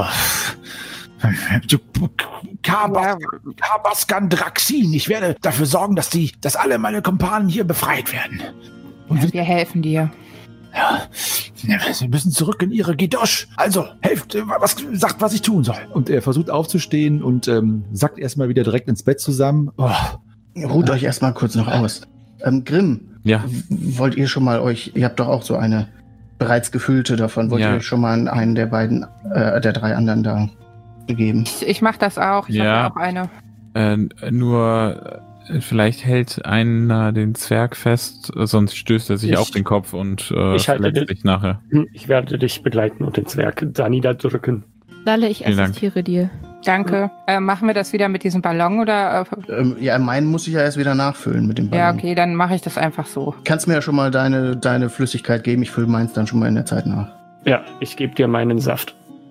Kabaskan Draxin. Ich werde dafür sorgen, dass alle meine Kumpanen hier befreit werden. Und wir helfen dir. Ja, sie müssen zurück in ihre Gidosch. Also, helft, sagt, was ich tun soll. Und er versucht aufzustehen und sackt erstmal wieder direkt ins Bett zusammen. Oh. Ruht euch erstmal kurz noch aus. Grimm, ja. Wollt ihr schon mal ihr habt doch auch so eine bereits gefüllte davon, wollt ihr euch schon mal einen der beiden, der 3 anderen da begeben? Ich mach das auch, ich habe auch eine. Nur vielleicht hält einer den Zwerg fest, sonst stößt er sich auf den Kopf und verletzt sich nachher. Ich werde dich begleiten und den Zwerg da niederdrücken. Lalle, ich assistiere dir. Danke. Machen wir das wieder mit diesem Ballon oder? Ja, meinen muss ich ja erst wieder nachfüllen mit dem Ballon. Ja, okay, dann mache ich das einfach so. Kannst mir ja schon mal deine Flüssigkeit geben, ich fülle meins dann schon mal in der Zeit nach. Ja, ich gebe dir meinen Saft.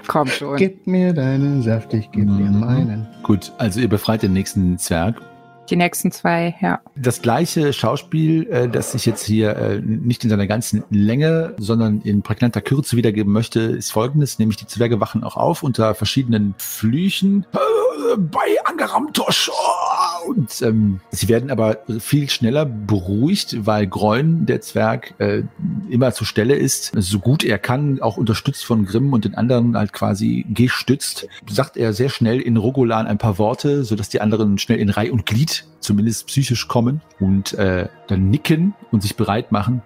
Komm schon. Gib mir deinen Saft, ich geb dir meinen. Gut, also ihr befreit den nächsten Zwerg. Die nächsten 2, ja. Das gleiche Schauspiel, das ich jetzt hier nicht in seiner ganzen Länge, sondern in prägnanter Kürze wiedergeben möchte, ist folgendes, nämlich die Zwerge wachen auch auf unter verschiedenen Flüchen. Bei Angaramtosch. Und sie werden aber viel schneller beruhigt, weil Groin, der Zwerg, immer zur Stelle ist, so gut er kann, auch unterstützt von Grimm und den anderen halt quasi gestützt, sagt er sehr schnell in Rogolan ein paar Worte, sodass die anderen schnell in Reih und Glied zumindest psychisch kommen und dann nicken und sich bereit machen.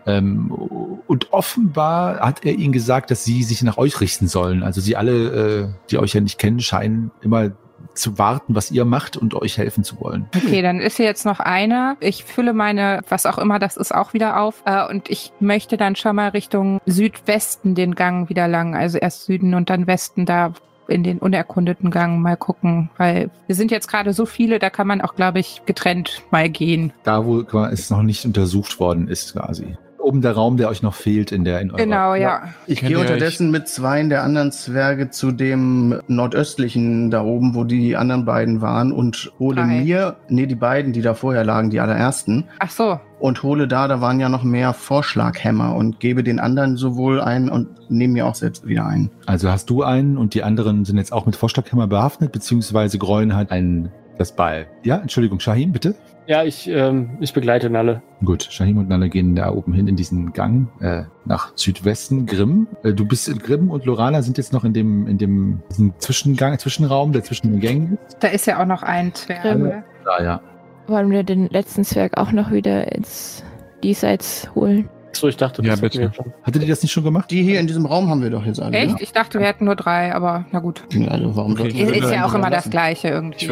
Und offenbar hat er ihnen gesagt, dass sie sich nach euch richten sollen. Also sie alle, die euch ja nicht kennen, scheinen immer zu warten, was ihr macht und euch helfen zu wollen. Okay, dann ist hier jetzt noch einer. Ich fülle meine, was auch immer das ist, auch wieder auf. Und ich möchte dann schon mal Richtung Südwesten den Gang wieder lang. Also erst Süden und dann Westen, da in den unerkundeten Gang mal gucken. Weil wir sind jetzt gerade so viele, da kann man auch, glaube ich, getrennt mal gehen. Da, wo es noch nicht untersucht worden ist quasi. Oben der Raum, der euch noch fehlt in eurer... Genau, ja. Ich gehe unterdessen mit 2 der anderen Zwerge zu dem nordöstlichen da oben, wo die anderen beiden waren und hole 3. die beiden, die da vorher lagen, die allerersten. Ach so. Und hole da waren ja noch mehr Vorschlaghämmer und gebe den anderen sowohl einen und nehme mir auch selbst wieder einen. Also hast du einen und die anderen sind jetzt auch mit Vorschlaghämmer behaftet, beziehungsweise Groin hat das Ball. Ja, Entschuldigung, Shahim, bitte? Ja, ich begleite Nalle. Gut, Shahim und Nalle gehen da oben hin in diesen Gang nach Südwesten. Grimm, du bist Grimm und Lorana sind jetzt noch in diesem Zwischenraum, der zwischen den Gängen ist. Da ist ja auch noch ein Zwerg. Da, ja. Wollen wir den letzten Zwerg auch noch wieder ins Diesseits holen? So, ich dachte, das bitte. wir schon. Hattet ihr das nicht schon gemacht? Die hier in diesem Raum haben wir doch jetzt alle. Echt? Ne? Ich dachte, wir hätten nur 3, aber na gut. Ja, also warum Okay. sollten wir Ist ja auch immer das lassen? Gleiche irgendwie.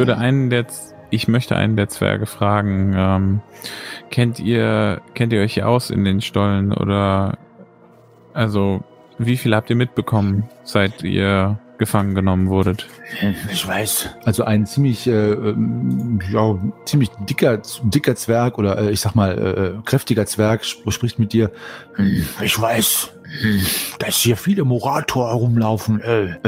Ich möchte einen der Zwerge fragen, kennt ihr euch hier aus in den Stollen oder, also, wie viel habt ihr mitbekommen, seit ihr gefangen genommen wurdet? Ich weiß. Also ein ziemlich dicker Zwerg oder ich sag mal kräftiger Zwerg spricht mit dir. Ich weiß, dass hier viele Morator herumlaufen.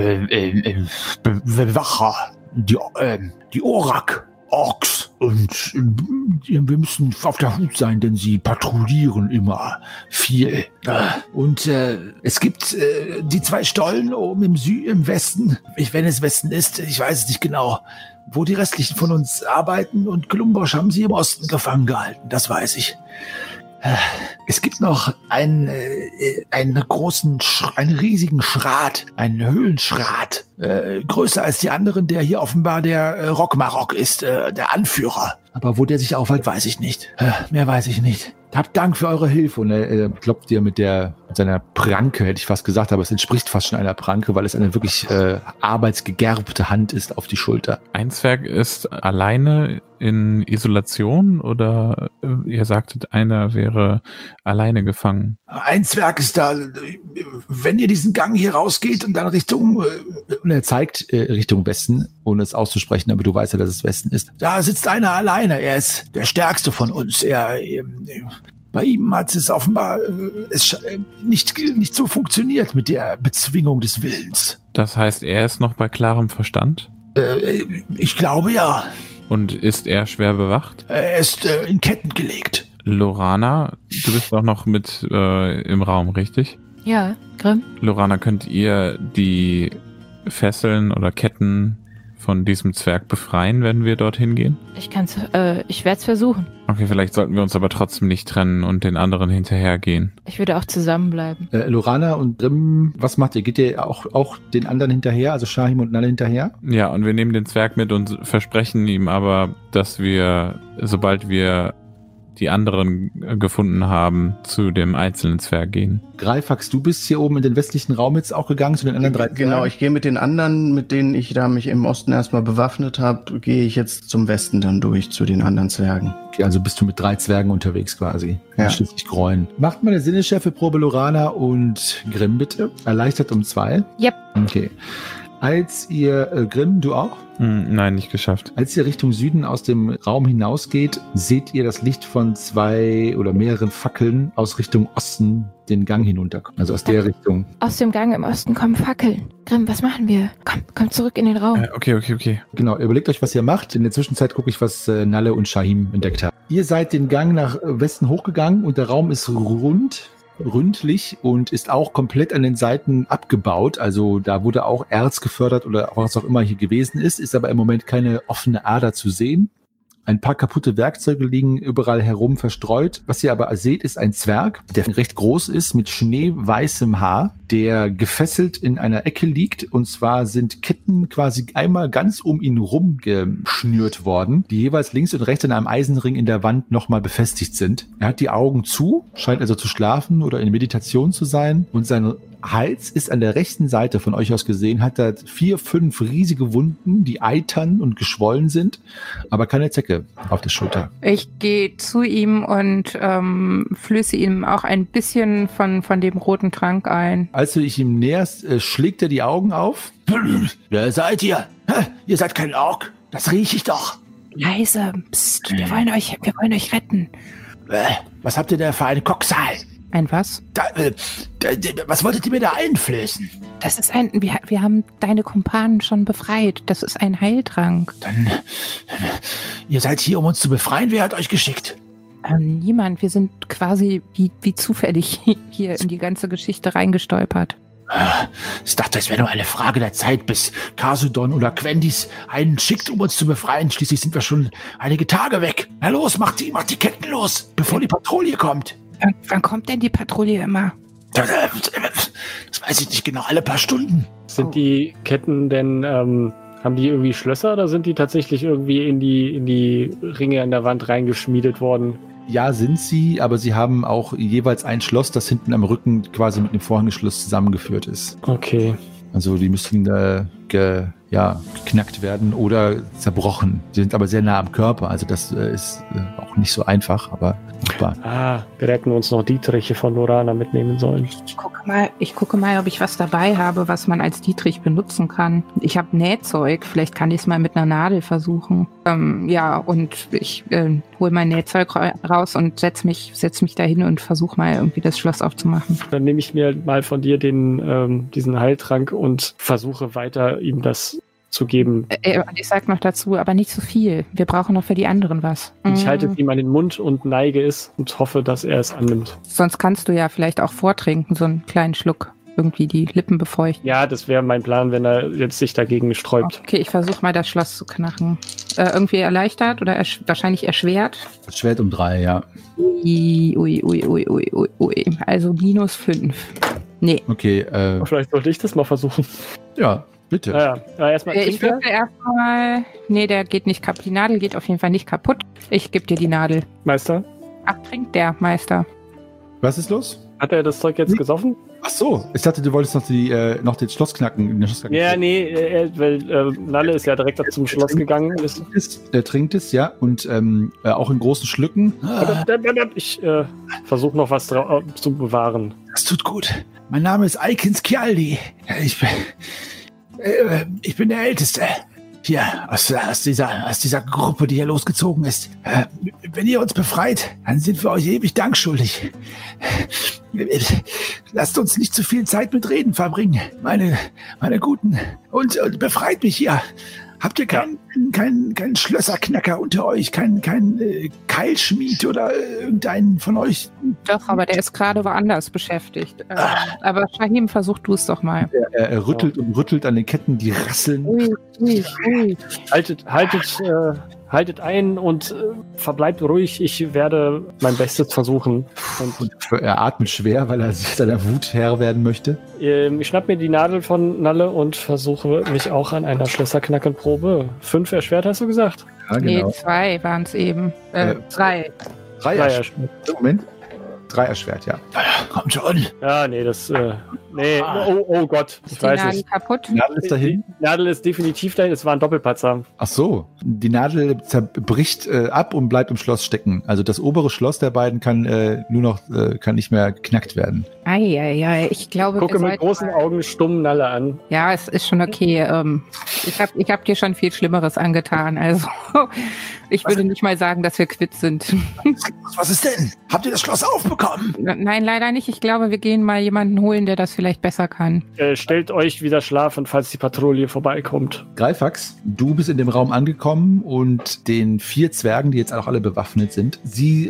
Bewacher, die Orak-Orks. Und wir müssen auf der Hut sein, denn sie patrouillieren immer viel. Und es gibt die 2 Stollen oben im Westen, wenn es Westen ist, ich weiß es nicht genau, wo die restlichen von uns arbeiten. Und Klumbosch haben sie im Osten gefangen gehalten, das weiß ich. Es gibt noch einen riesigen Schrat, einen Höhlenschrat, größer als die anderen, der hier offenbar der Rockmarok ist, der Anführer. Aber wo der sich aufhält, weiß ich nicht. Mehr weiß ich nicht. Habt Dank für eure Hilfe. Und er klopft dir mit seiner Pranke, hätte ich fast gesagt, aber es entspricht fast schon einer Pranke, weil es eine wirklich arbeitsgegerbte Hand ist auf die Schulter. Ein Zwerg ist alleine in Isolation oder ihr sagtet, einer wäre alleine gefangen? Ein Zwerg ist da. Wenn ihr diesen Gang hier rausgeht und dann Richtung, und er zeigt Richtung Westen, ohne es auszusprechen, aber du weißt ja, dass es Westen ist. Da sitzt einer alleine. Er ist der Stärkste von uns. Bei ihm hat es offenbar nicht so funktioniert mit der Bezwingung des Willens. Das heißt, er ist noch bei klarem Verstand? Ich glaube ja. Und ist er schwer bewacht? Er ist in Ketten gelegt. Lorana, du bist doch noch mit im Raum, richtig? Ja, Grimm. Lorana, könnt ihr die Fesseln oder Ketten von diesem Zwerg befreien, wenn wir dorthin gehen? Ich werde es versuchen. Okay, vielleicht sollten wir uns aber trotzdem nicht trennen und den anderen hinterhergehen. Ich würde auch zusammenbleiben. Lorana und Grimm, was macht ihr? Geht ihr auch den anderen hinterher, also Shahim und Nalle hinterher? Ja, und wir nehmen den Zwerg mit und versprechen ihm aber, dass wir, sobald wir die anderen gefunden haben, zu dem einzelnen Zwerg gehen. Greifax, du bist hier oben in den westlichen Raum jetzt auch gegangen, zu den anderen 3 Zwergen? Genau, ich gehe mit den anderen, mit denen ich da mich im Osten erstmal bewaffnet habe, gehe ich jetzt zum Westen dann durch, zu den anderen Zwergen. Okay, also bist du mit 3 Zwergen unterwegs quasi. Ja. Schließlich Groin. Macht mal eine Sinnesschärfeprobe Lorana und Grimm bitte. Erleichtert um 2. Yep. Okay. Als ihr, Grimm, du auch? Nein, nicht geschafft. Als ihr Richtung Süden aus dem Raum hinausgeht, seht ihr das Licht von 2 oder mehreren Fackeln aus Richtung Osten den Gang hinunterkommen. Also aus der Richtung. Aus dem Gang im Osten kommen Fackeln. Grimm, was machen wir? Komm zurück in den Raum. Okay. Genau, überlegt euch, was ihr macht. In der Zwischenzeit gucke ich, was Nalle und Shahim entdeckt haben. Ihr seid den Gang nach Westen hochgegangen und der Raum ist ründlich und ist auch komplett an den Seiten abgebaut. Also da wurde auch Erz gefördert oder was auch immer hier gewesen ist aber im Moment keine offene Ader zu sehen. Ein paar kaputte Werkzeuge liegen überall herum verstreut. Was ihr aber seht, ist ein Zwerg, der recht groß ist, mit schneeweißem Haar, der gefesselt in einer Ecke liegt. Und zwar sind Ketten quasi einmal ganz um ihn rum geschnürt worden, die jeweils links und rechts an einem Eisenring in der Wand nochmal befestigt sind. Er hat die Augen zu, scheint also zu schlafen oder in Meditation zu sein. Und sein Hals ist an der rechten Seite von euch aus gesehen, hat er 4, 5 riesige Wunden, die eitern und geschwollen sind, aber keine Zecke auf der Schulter. Ich gehe zu ihm und flöße ihm auch ein bisschen von dem roten Trank ein. Als du dich ihm näherst, schlägt er die Augen auf. Wer seid ihr? Ihr seid kein Ork. Das rieche ich doch. Leise, psst, wir wollen euch retten. Was habt ihr da für einen Koksal? Ein was? Was wolltet ihr mir da einflößen? Das ist wir haben deine Kumpanen schon befreit. Das ist ein Heiltrank. Dann, ihr seid hier, um uns zu befreien. Wer hat euch geschickt? Niemand. Wir sind quasi wie zufällig hier in die ganze Geschichte reingestolpert. Ich dachte, es wäre nur eine Frage der Zeit, bis Kasudon oder Quendis einen schickt, um uns zu befreien. Schließlich sind wir schon einige Tage weg. Na los, macht die Ketten los, bevor die Patrouille kommt. Wann kommt denn die Patrouille immer? Das weiß ich nicht genau, alle paar Stunden. Sind die Ketten denn, haben die irgendwie Schlösser oder sind die tatsächlich irgendwie in die Ringe an der Wand reingeschmiedet worden? Ja, sind sie, aber sie haben auch jeweils ein Schloss, das hinten am Rücken quasi mit dem Vorhängeschloss zusammengeführt ist. Okay. Also die müssen geknackt werden oder zerbrochen. Sie sind aber sehr nah am Körper, also das ist auch nicht so einfach, aber machbar. Wir hätten uns noch Dietriche von Lorana mitnehmen sollen. Ich gucke mal, ob ich was dabei habe, was man als Dietrich benutzen kann. Ich habe Nähzeug, vielleicht kann ich es mal mit einer Nadel versuchen. Und ich hole mein Nähzeug raus und setz mich dahin und versuche mal irgendwie das Schloss aufzumachen. Dann nehme ich mir mal von dir diesen Heiltrank und versuche weiter ihm das zu geben. Ich sag noch dazu, aber nicht so viel. Wir brauchen noch für die anderen was. Ich halte es ihm an den Mund und neige es und hoffe, dass er es annimmt. Sonst kannst du ja vielleicht auch vortrinken, so einen kleinen Schluck. Irgendwie die Lippen befeuchten. Ja, das wäre mein Plan, wenn er jetzt sich dagegen sträubt. Okay, ich versuche mal das Schloss zu knacken. Irgendwie erleichtert oder wahrscheinlich erschwert? Erschwert um 3, ja. Ui. Also -5. Nee. Okay. Vielleicht sollte ich das mal versuchen. Ja. Bitte. Ja, erstmal ich würde erstmal. Nee, der geht nicht kaputt. Die Nadel geht auf jeden Fall nicht kaputt. Ich gebe dir die Nadel. Meister? Ach, trinkt der Meister. Was ist los? Hat er das Zeug jetzt gesoffen? Ach so, ich dachte, du wolltest noch den Schloss knacken. Ja, nee, weil Nalle ist ja direkt zum Schloss gegangen. Er trinkt es, ja, und auch in großen Schlücken. Ich versuche noch was zu bewahren. Das tut gut. Mein Name ist Aikins Kjaldi. Ich bin der Älteste hier aus dieser Gruppe, die hier losgezogen ist. Wenn ihr uns befreit, dann sind wir euch ewig Dank schuldig. Lasst uns nicht zu viel Zeit mit Reden verbringen, meine Guten. Und befreit mich hier. Habt ihr keinen Schlösserknacker unter euch? Keinen Keilschmied oder irgendeinen von euch? Doch, aber der ist gerade woanders beschäftigt. Aber Shahim, versuch du es doch mal. Er rüttelt und rüttelt an den Ketten, die rasseln. Ui. Haltet ein und verbleibt ruhig. Ich werde mein Bestes versuchen. Und er atmet schwer, weil er seiner Wut Herr werden möchte. Ich schnapp mir die Nadel von Nalle und versuche mich auch an einer Schlösserknackenprobe. 5 erschwert, hast du gesagt? Ja, genau. Nee, 2 waren es eben. 3. 3 erschwert. Moment. 3 erschwert, ja. Kommt schon. Ja, nee, das, nee, oh Gott, ich Ist die weiß Nadel nicht. kaputt? Die Nadel ist dahin. Die Nadel ist definitiv dahin, es war ein Doppelpatzer. Ach so, die Nadel zerbricht ab und bleibt im Schloss stecken. Also das obere Schloss der beiden kann kann nicht mehr geknackt werden. Eieiei, ich glaube, Gucke mit großen Augen stumm Nalle an. Ja, es ist schon okay. Ich hab dir schon viel Schlimmeres angetan. Also ich würde nicht mal sagen, dass wir quitt sind. Was ist denn? Habt ihr das Schloss aufbekommen? Nein, leider nicht. Ich glaube, wir gehen mal jemanden holen, der das vielleicht besser kann. Stellt euch wieder schlafen, falls die Patrouille vorbeikommt. Greifax, du bist in dem Raum angekommen und den 4 Zwergen, die jetzt auch alle bewaffnet sind, sie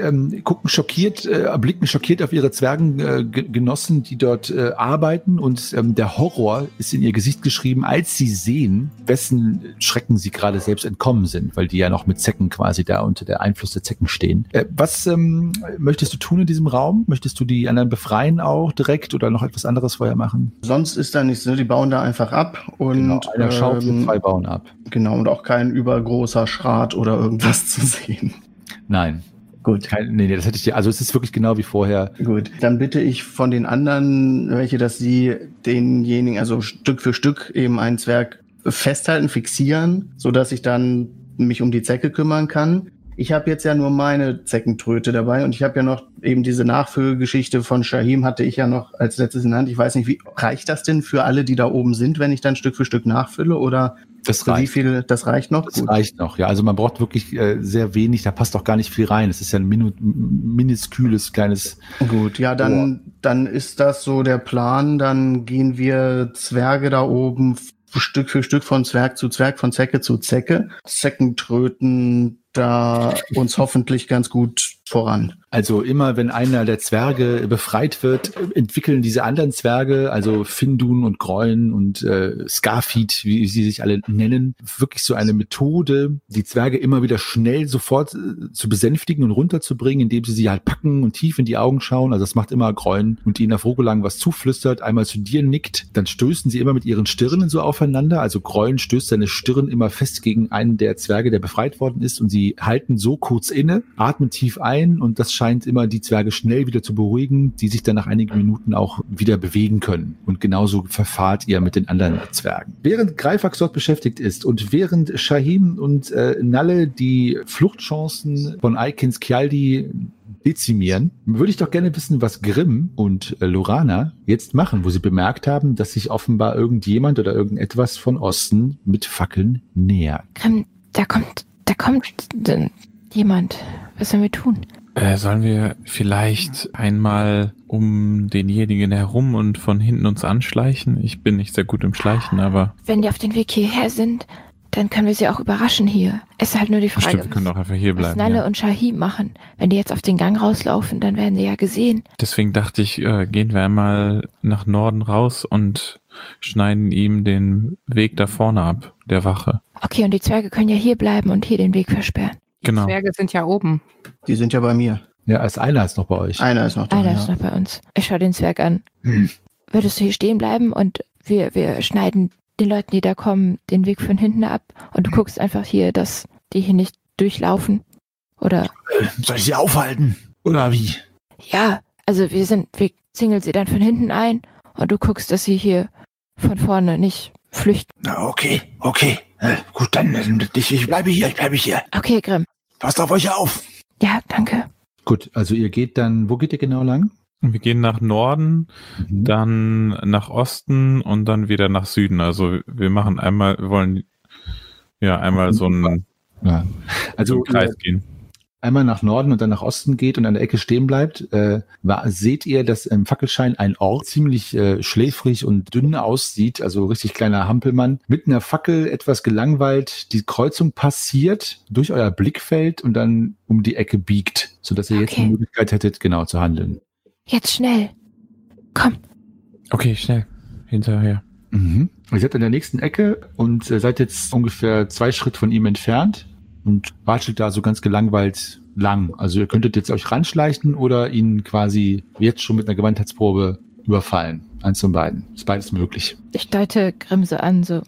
blicken schockiert auf ihre Zwergengenossen, die dort arbeiten und der Horror ist in ihr Gesicht geschrieben, als sie sehen, wessen Schrecken sie gerade selbst entkommen sind, weil die ja noch mit Zecken quasi da unter der Einfluss der Zecken stehen. Was möchtest du tun in diesem Raum? Möchtest du die anderen befreien auch direkt oder noch etwas anderes vorher machen? Sonst ist da nichts, ne? Die bauen da einfach ab und Genau, einer schaufelt, 2 bauen ab. Genau, und auch kein übergroßer Schrat oder irgendwas zu sehen. Nein. Gut. Nee, das hätte ich dir, also es ist wirklich genau wie vorher. Gut, dann bitte ich von den anderen welche, dass sie denjenigen, also Stück für Stück eben einen Zwerg festhalten, fixieren, sodass ich dann mich um die Zecke kümmern kann. Ich habe jetzt ja nur meine Zeckentröte dabei und ich habe ja noch eben diese Nachfüllgeschichte von Shahim hatte ich ja noch als letztes in der Hand. Ich weiß nicht, reicht das denn für alle, die da oben sind, wenn ich dann Stück für Stück nachfülle oder das reicht. Wie viel, das reicht noch? Das reicht noch, ja. Also man braucht wirklich sehr wenig, da passt auch gar nicht viel rein. Es ist ja ein minusküles kleines... Gut, ja, dann ist das so der Plan. Dann gehen wir Zwerge da oben Stück für Stück von Zwerg zu Zwerg, von Zecke zu Zecke. Zeckentröten da uns hoffentlich ganz gut voran. Also immer, wenn einer der Zwerge befreit wird, entwickeln diese anderen Zwerge, also Findun und Grollen und Scarfeed, wie sie sich alle nennen, wirklich so eine Methode, die Zwerge immer wieder schnell sofort zu besänftigen und runterzubringen, indem sie halt packen und tief in die Augen schauen. Also das macht immer Grollen und ihnen auf Rogolang was zuflüstert, einmal zu dir nickt, dann stößen sie immer mit ihren Stirnen so aufeinander. Also Grollen stößt seine Stirn immer fest gegen einen der Zwerge, der befreit worden ist und sie halten so kurz inne, atmen tief ein und das scheint immer die Zwerge schnell wieder zu beruhigen, die sich dann nach einigen Minuten auch wieder bewegen können. Und genauso verfahrt ihr mit den anderen Zwergen. Während Greifax dort beschäftigt ist und während Shahim und Nalle die Fluchtchancen von Eikins Kjaldi dezimieren, würde ich doch gerne wissen, was Grimm und Lorana jetzt machen, wo sie bemerkt haben, dass sich offenbar irgendjemand oder irgendetwas von Osten mit Fackeln nähert. Grimm, da kommt jemand. Was sollen wir tun? Sollen wir vielleicht einmal um denjenigen herum und von hinten uns anschleichen? Ich bin nicht sehr gut im Schleichen, aber... Wenn die auf dem Weg hierher sind, dann können wir sie auch überraschen hier. Es ist halt nur die Frage, stimmt, wir können auch einfach hier bleiben, was Nalle ja. und Shahim machen. Wenn die jetzt auf den Gang rauslaufen, dann werden die ja gesehen. Deswegen dachte ich, gehen wir einmal nach Norden raus und schneiden ihm den Weg da vorne ab, der Wache. Okay, und die Zwerge können ja hier bleiben und hier den Weg versperren. Genau. Die Zwerge sind ja oben. Die sind ja bei mir. Ja, einer ist noch bei euch. Einer ist noch da. Einer ist noch bei uns. Ich schaue den Zwerg an. Würdest du hier stehen bleiben und wir schneiden den Leuten, die da kommen, den Weg von hinten ab und du guckst einfach hier, dass die hier nicht durchlaufen? Oder? Soll ich sie aufhalten? Oder wie? Ja, also wir zingeln sie dann von hinten ein und du guckst, dass sie hier von vorne nicht flüchten. Na, okay. Gut, dann ich bleibe hier. Okay, Grimm. Passt auf euch auf. Ja, danke. Gut, also ihr geht dann, wo geht ihr genau lang? Wir gehen nach Norden, dann nach Osten und dann wieder nach Süden. Also wir wollen einmal so einen Kreis gehen. Einmal nach Norden und dann nach Osten geht und an der Ecke stehen bleibt, seht ihr, dass im Fackelschein ein Ork ziemlich schläfrig und dünn aussieht, also richtig kleiner Hampelmann, mit einer Fackel etwas gelangweilt die Kreuzung passiert, durch euer Blickfeld und dann um die Ecke biegt, sodass ihr jetzt die Möglichkeit hättet, genau zu handeln. Jetzt schnell. Komm. Okay, schnell. Hinterher. Mhm. Ihr seid an der nächsten Ecke und seid jetzt ungefähr 2 Schritt von ihm entfernt. Und watschelt da so ganz gelangweilt lang. Also ihr könntet jetzt euch ranschleichen oder ihn quasi jetzt schon mit einer Gewandheitsprobe überfallen. Eins von beiden. Ist beides möglich. Ich deute Grimm so an, so.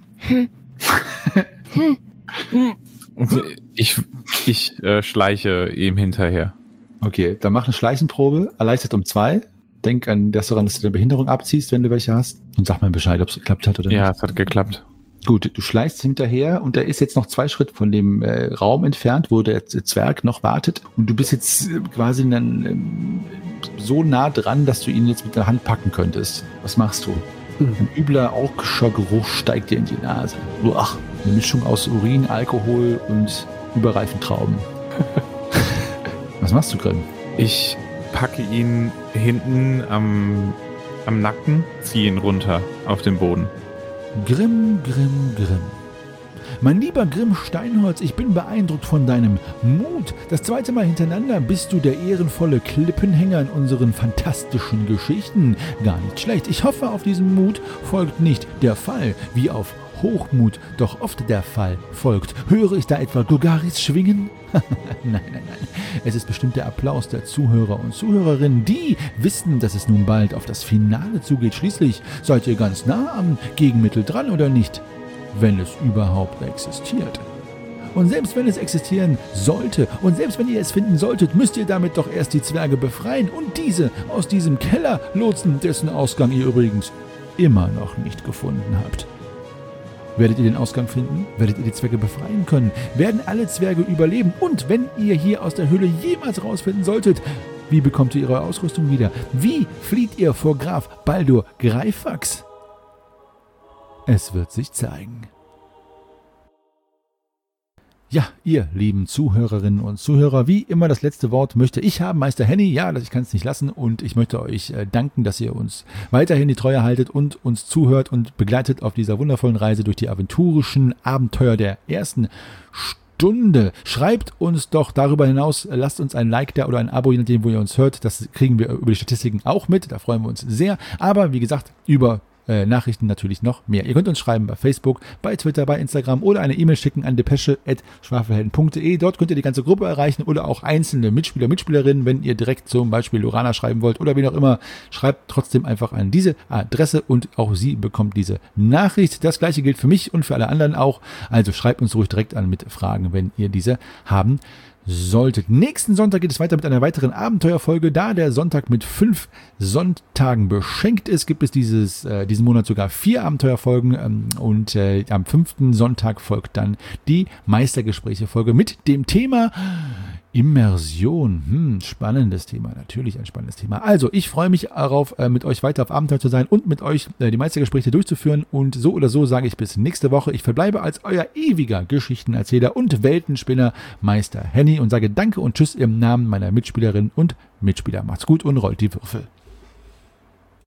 Ich schleiche ihm hinterher. Okay, dann mach eine Schleichenprobe, erleichtert um 2. Denk an das daran, dass du deine Behinderung abziehst, wenn du welche hast. Und sag mal Bescheid, ob es geklappt hat oder nicht. Ja, es hat geklappt. Gut, du schleichst hinterher und er ist jetzt noch 2 Schritte von dem Raum entfernt, wo der Zwerg noch wartet. Und du bist jetzt quasi dann so nah dran, dass du ihn jetzt mit der Hand packen könntest. Was machst du? Ein übler orkischer Geruch steigt dir in die Nase. Uah, eine Mischung aus Urin, Alkohol und überreifen Trauben. Was machst du, Grimm? Ich packe ihn hinten am Nacken, ziehe ihn runter auf den Boden. Grimm. Mein lieber Grimm Steinholz, ich bin beeindruckt von deinem Mut. Das 2. Mal hintereinander bist du der ehrenvolle Klippenhänger in unseren fantastischen Geschichten. Gar nicht schlecht. Ich hoffe, auf diesen Mut folgt nicht der Fall, wie auf Hochmut doch oft der Fall folgt. Höre ich da etwa Gulgaris schwingen? Nein. Es ist bestimmt der Applaus der Zuhörer und Zuhörerinnen, die wissen, dass es nun bald auf das Finale zugeht. Schließlich seid ihr ganz nah am Gegenmittel dran, oder nicht? Wenn es überhaupt existiert. Und selbst wenn es existieren sollte und selbst wenn ihr es finden solltet, müsst ihr damit doch erst die Zwerge befreien und diese aus diesem Keller lotsen, dessen Ausgang ihr übrigens immer noch nicht gefunden habt. Werdet ihr den Ausgang finden? Werdet ihr die Zwerge befreien können? Werden alle Zwerge überleben? Und wenn ihr hier aus der Höhle jemals rausfinden solltet, wie bekommt ihr eure Ausrüstung wieder? Wie flieht ihr vor Graf Baldur Greifax? Es wird sich zeigen. Ja, ihr lieben Zuhörerinnen und Zuhörer, wie immer das letzte Wort möchte ich haben, Meister Henny. Ja, ich kann es nicht lassen und ich möchte euch danken, dass ihr uns weiterhin die Treue haltet und uns zuhört und begleitet auf dieser wundervollen Reise durch die aventurischen Abenteuer der ersten Stunde. Schreibt uns doch darüber hinaus, lasst uns ein Like da oder ein Abo, je nachdem, wo ihr uns hört. Das kriegen wir über die Statistiken auch mit, da freuen wir uns sehr. Aber wie gesagt, über Nachrichten natürlich noch mehr. Ihr könnt uns schreiben bei Facebook, bei Twitter, bei Instagram oder eine E-Mail schicken an depesche@schwafelhelden.de. Dort könnt ihr die ganze Gruppe erreichen oder auch einzelne Mitspieler, Mitspielerinnen, wenn ihr direkt zum Beispiel Lorana schreiben wollt oder wen auch immer. Schreibt trotzdem einfach an diese Adresse und auch sie bekommt diese Nachricht. Das gleiche gilt für mich und für alle anderen auch. Also schreibt uns ruhig direkt an mit Fragen, wenn ihr diese haben solltet. Nächsten Sonntag geht es weiter mit einer weiteren Abenteuerfolge. Da der Sonntag mit 5 Sonntagen beschenkt ist, gibt es diesen Monat sogar 4 Abenteuerfolgen und am 5. Sonntag folgt dann die Meistergespräche-Folge mit dem Thema Immersion. Spannendes Thema, natürlich ein spannendes Thema. Also, ich freue mich darauf, mit euch weiter auf Abenteuer zu sein und mit euch die Meistergespräche durchzuführen. Und so oder so sage ich bis nächste Woche. Ich verbleibe als euer ewiger Geschichtenerzähler und Weltenspinner Meister Henny und sage Danke und Tschüss im Namen meiner Mitspielerinnen und Mitspieler. Macht's gut und rollt die Würfel.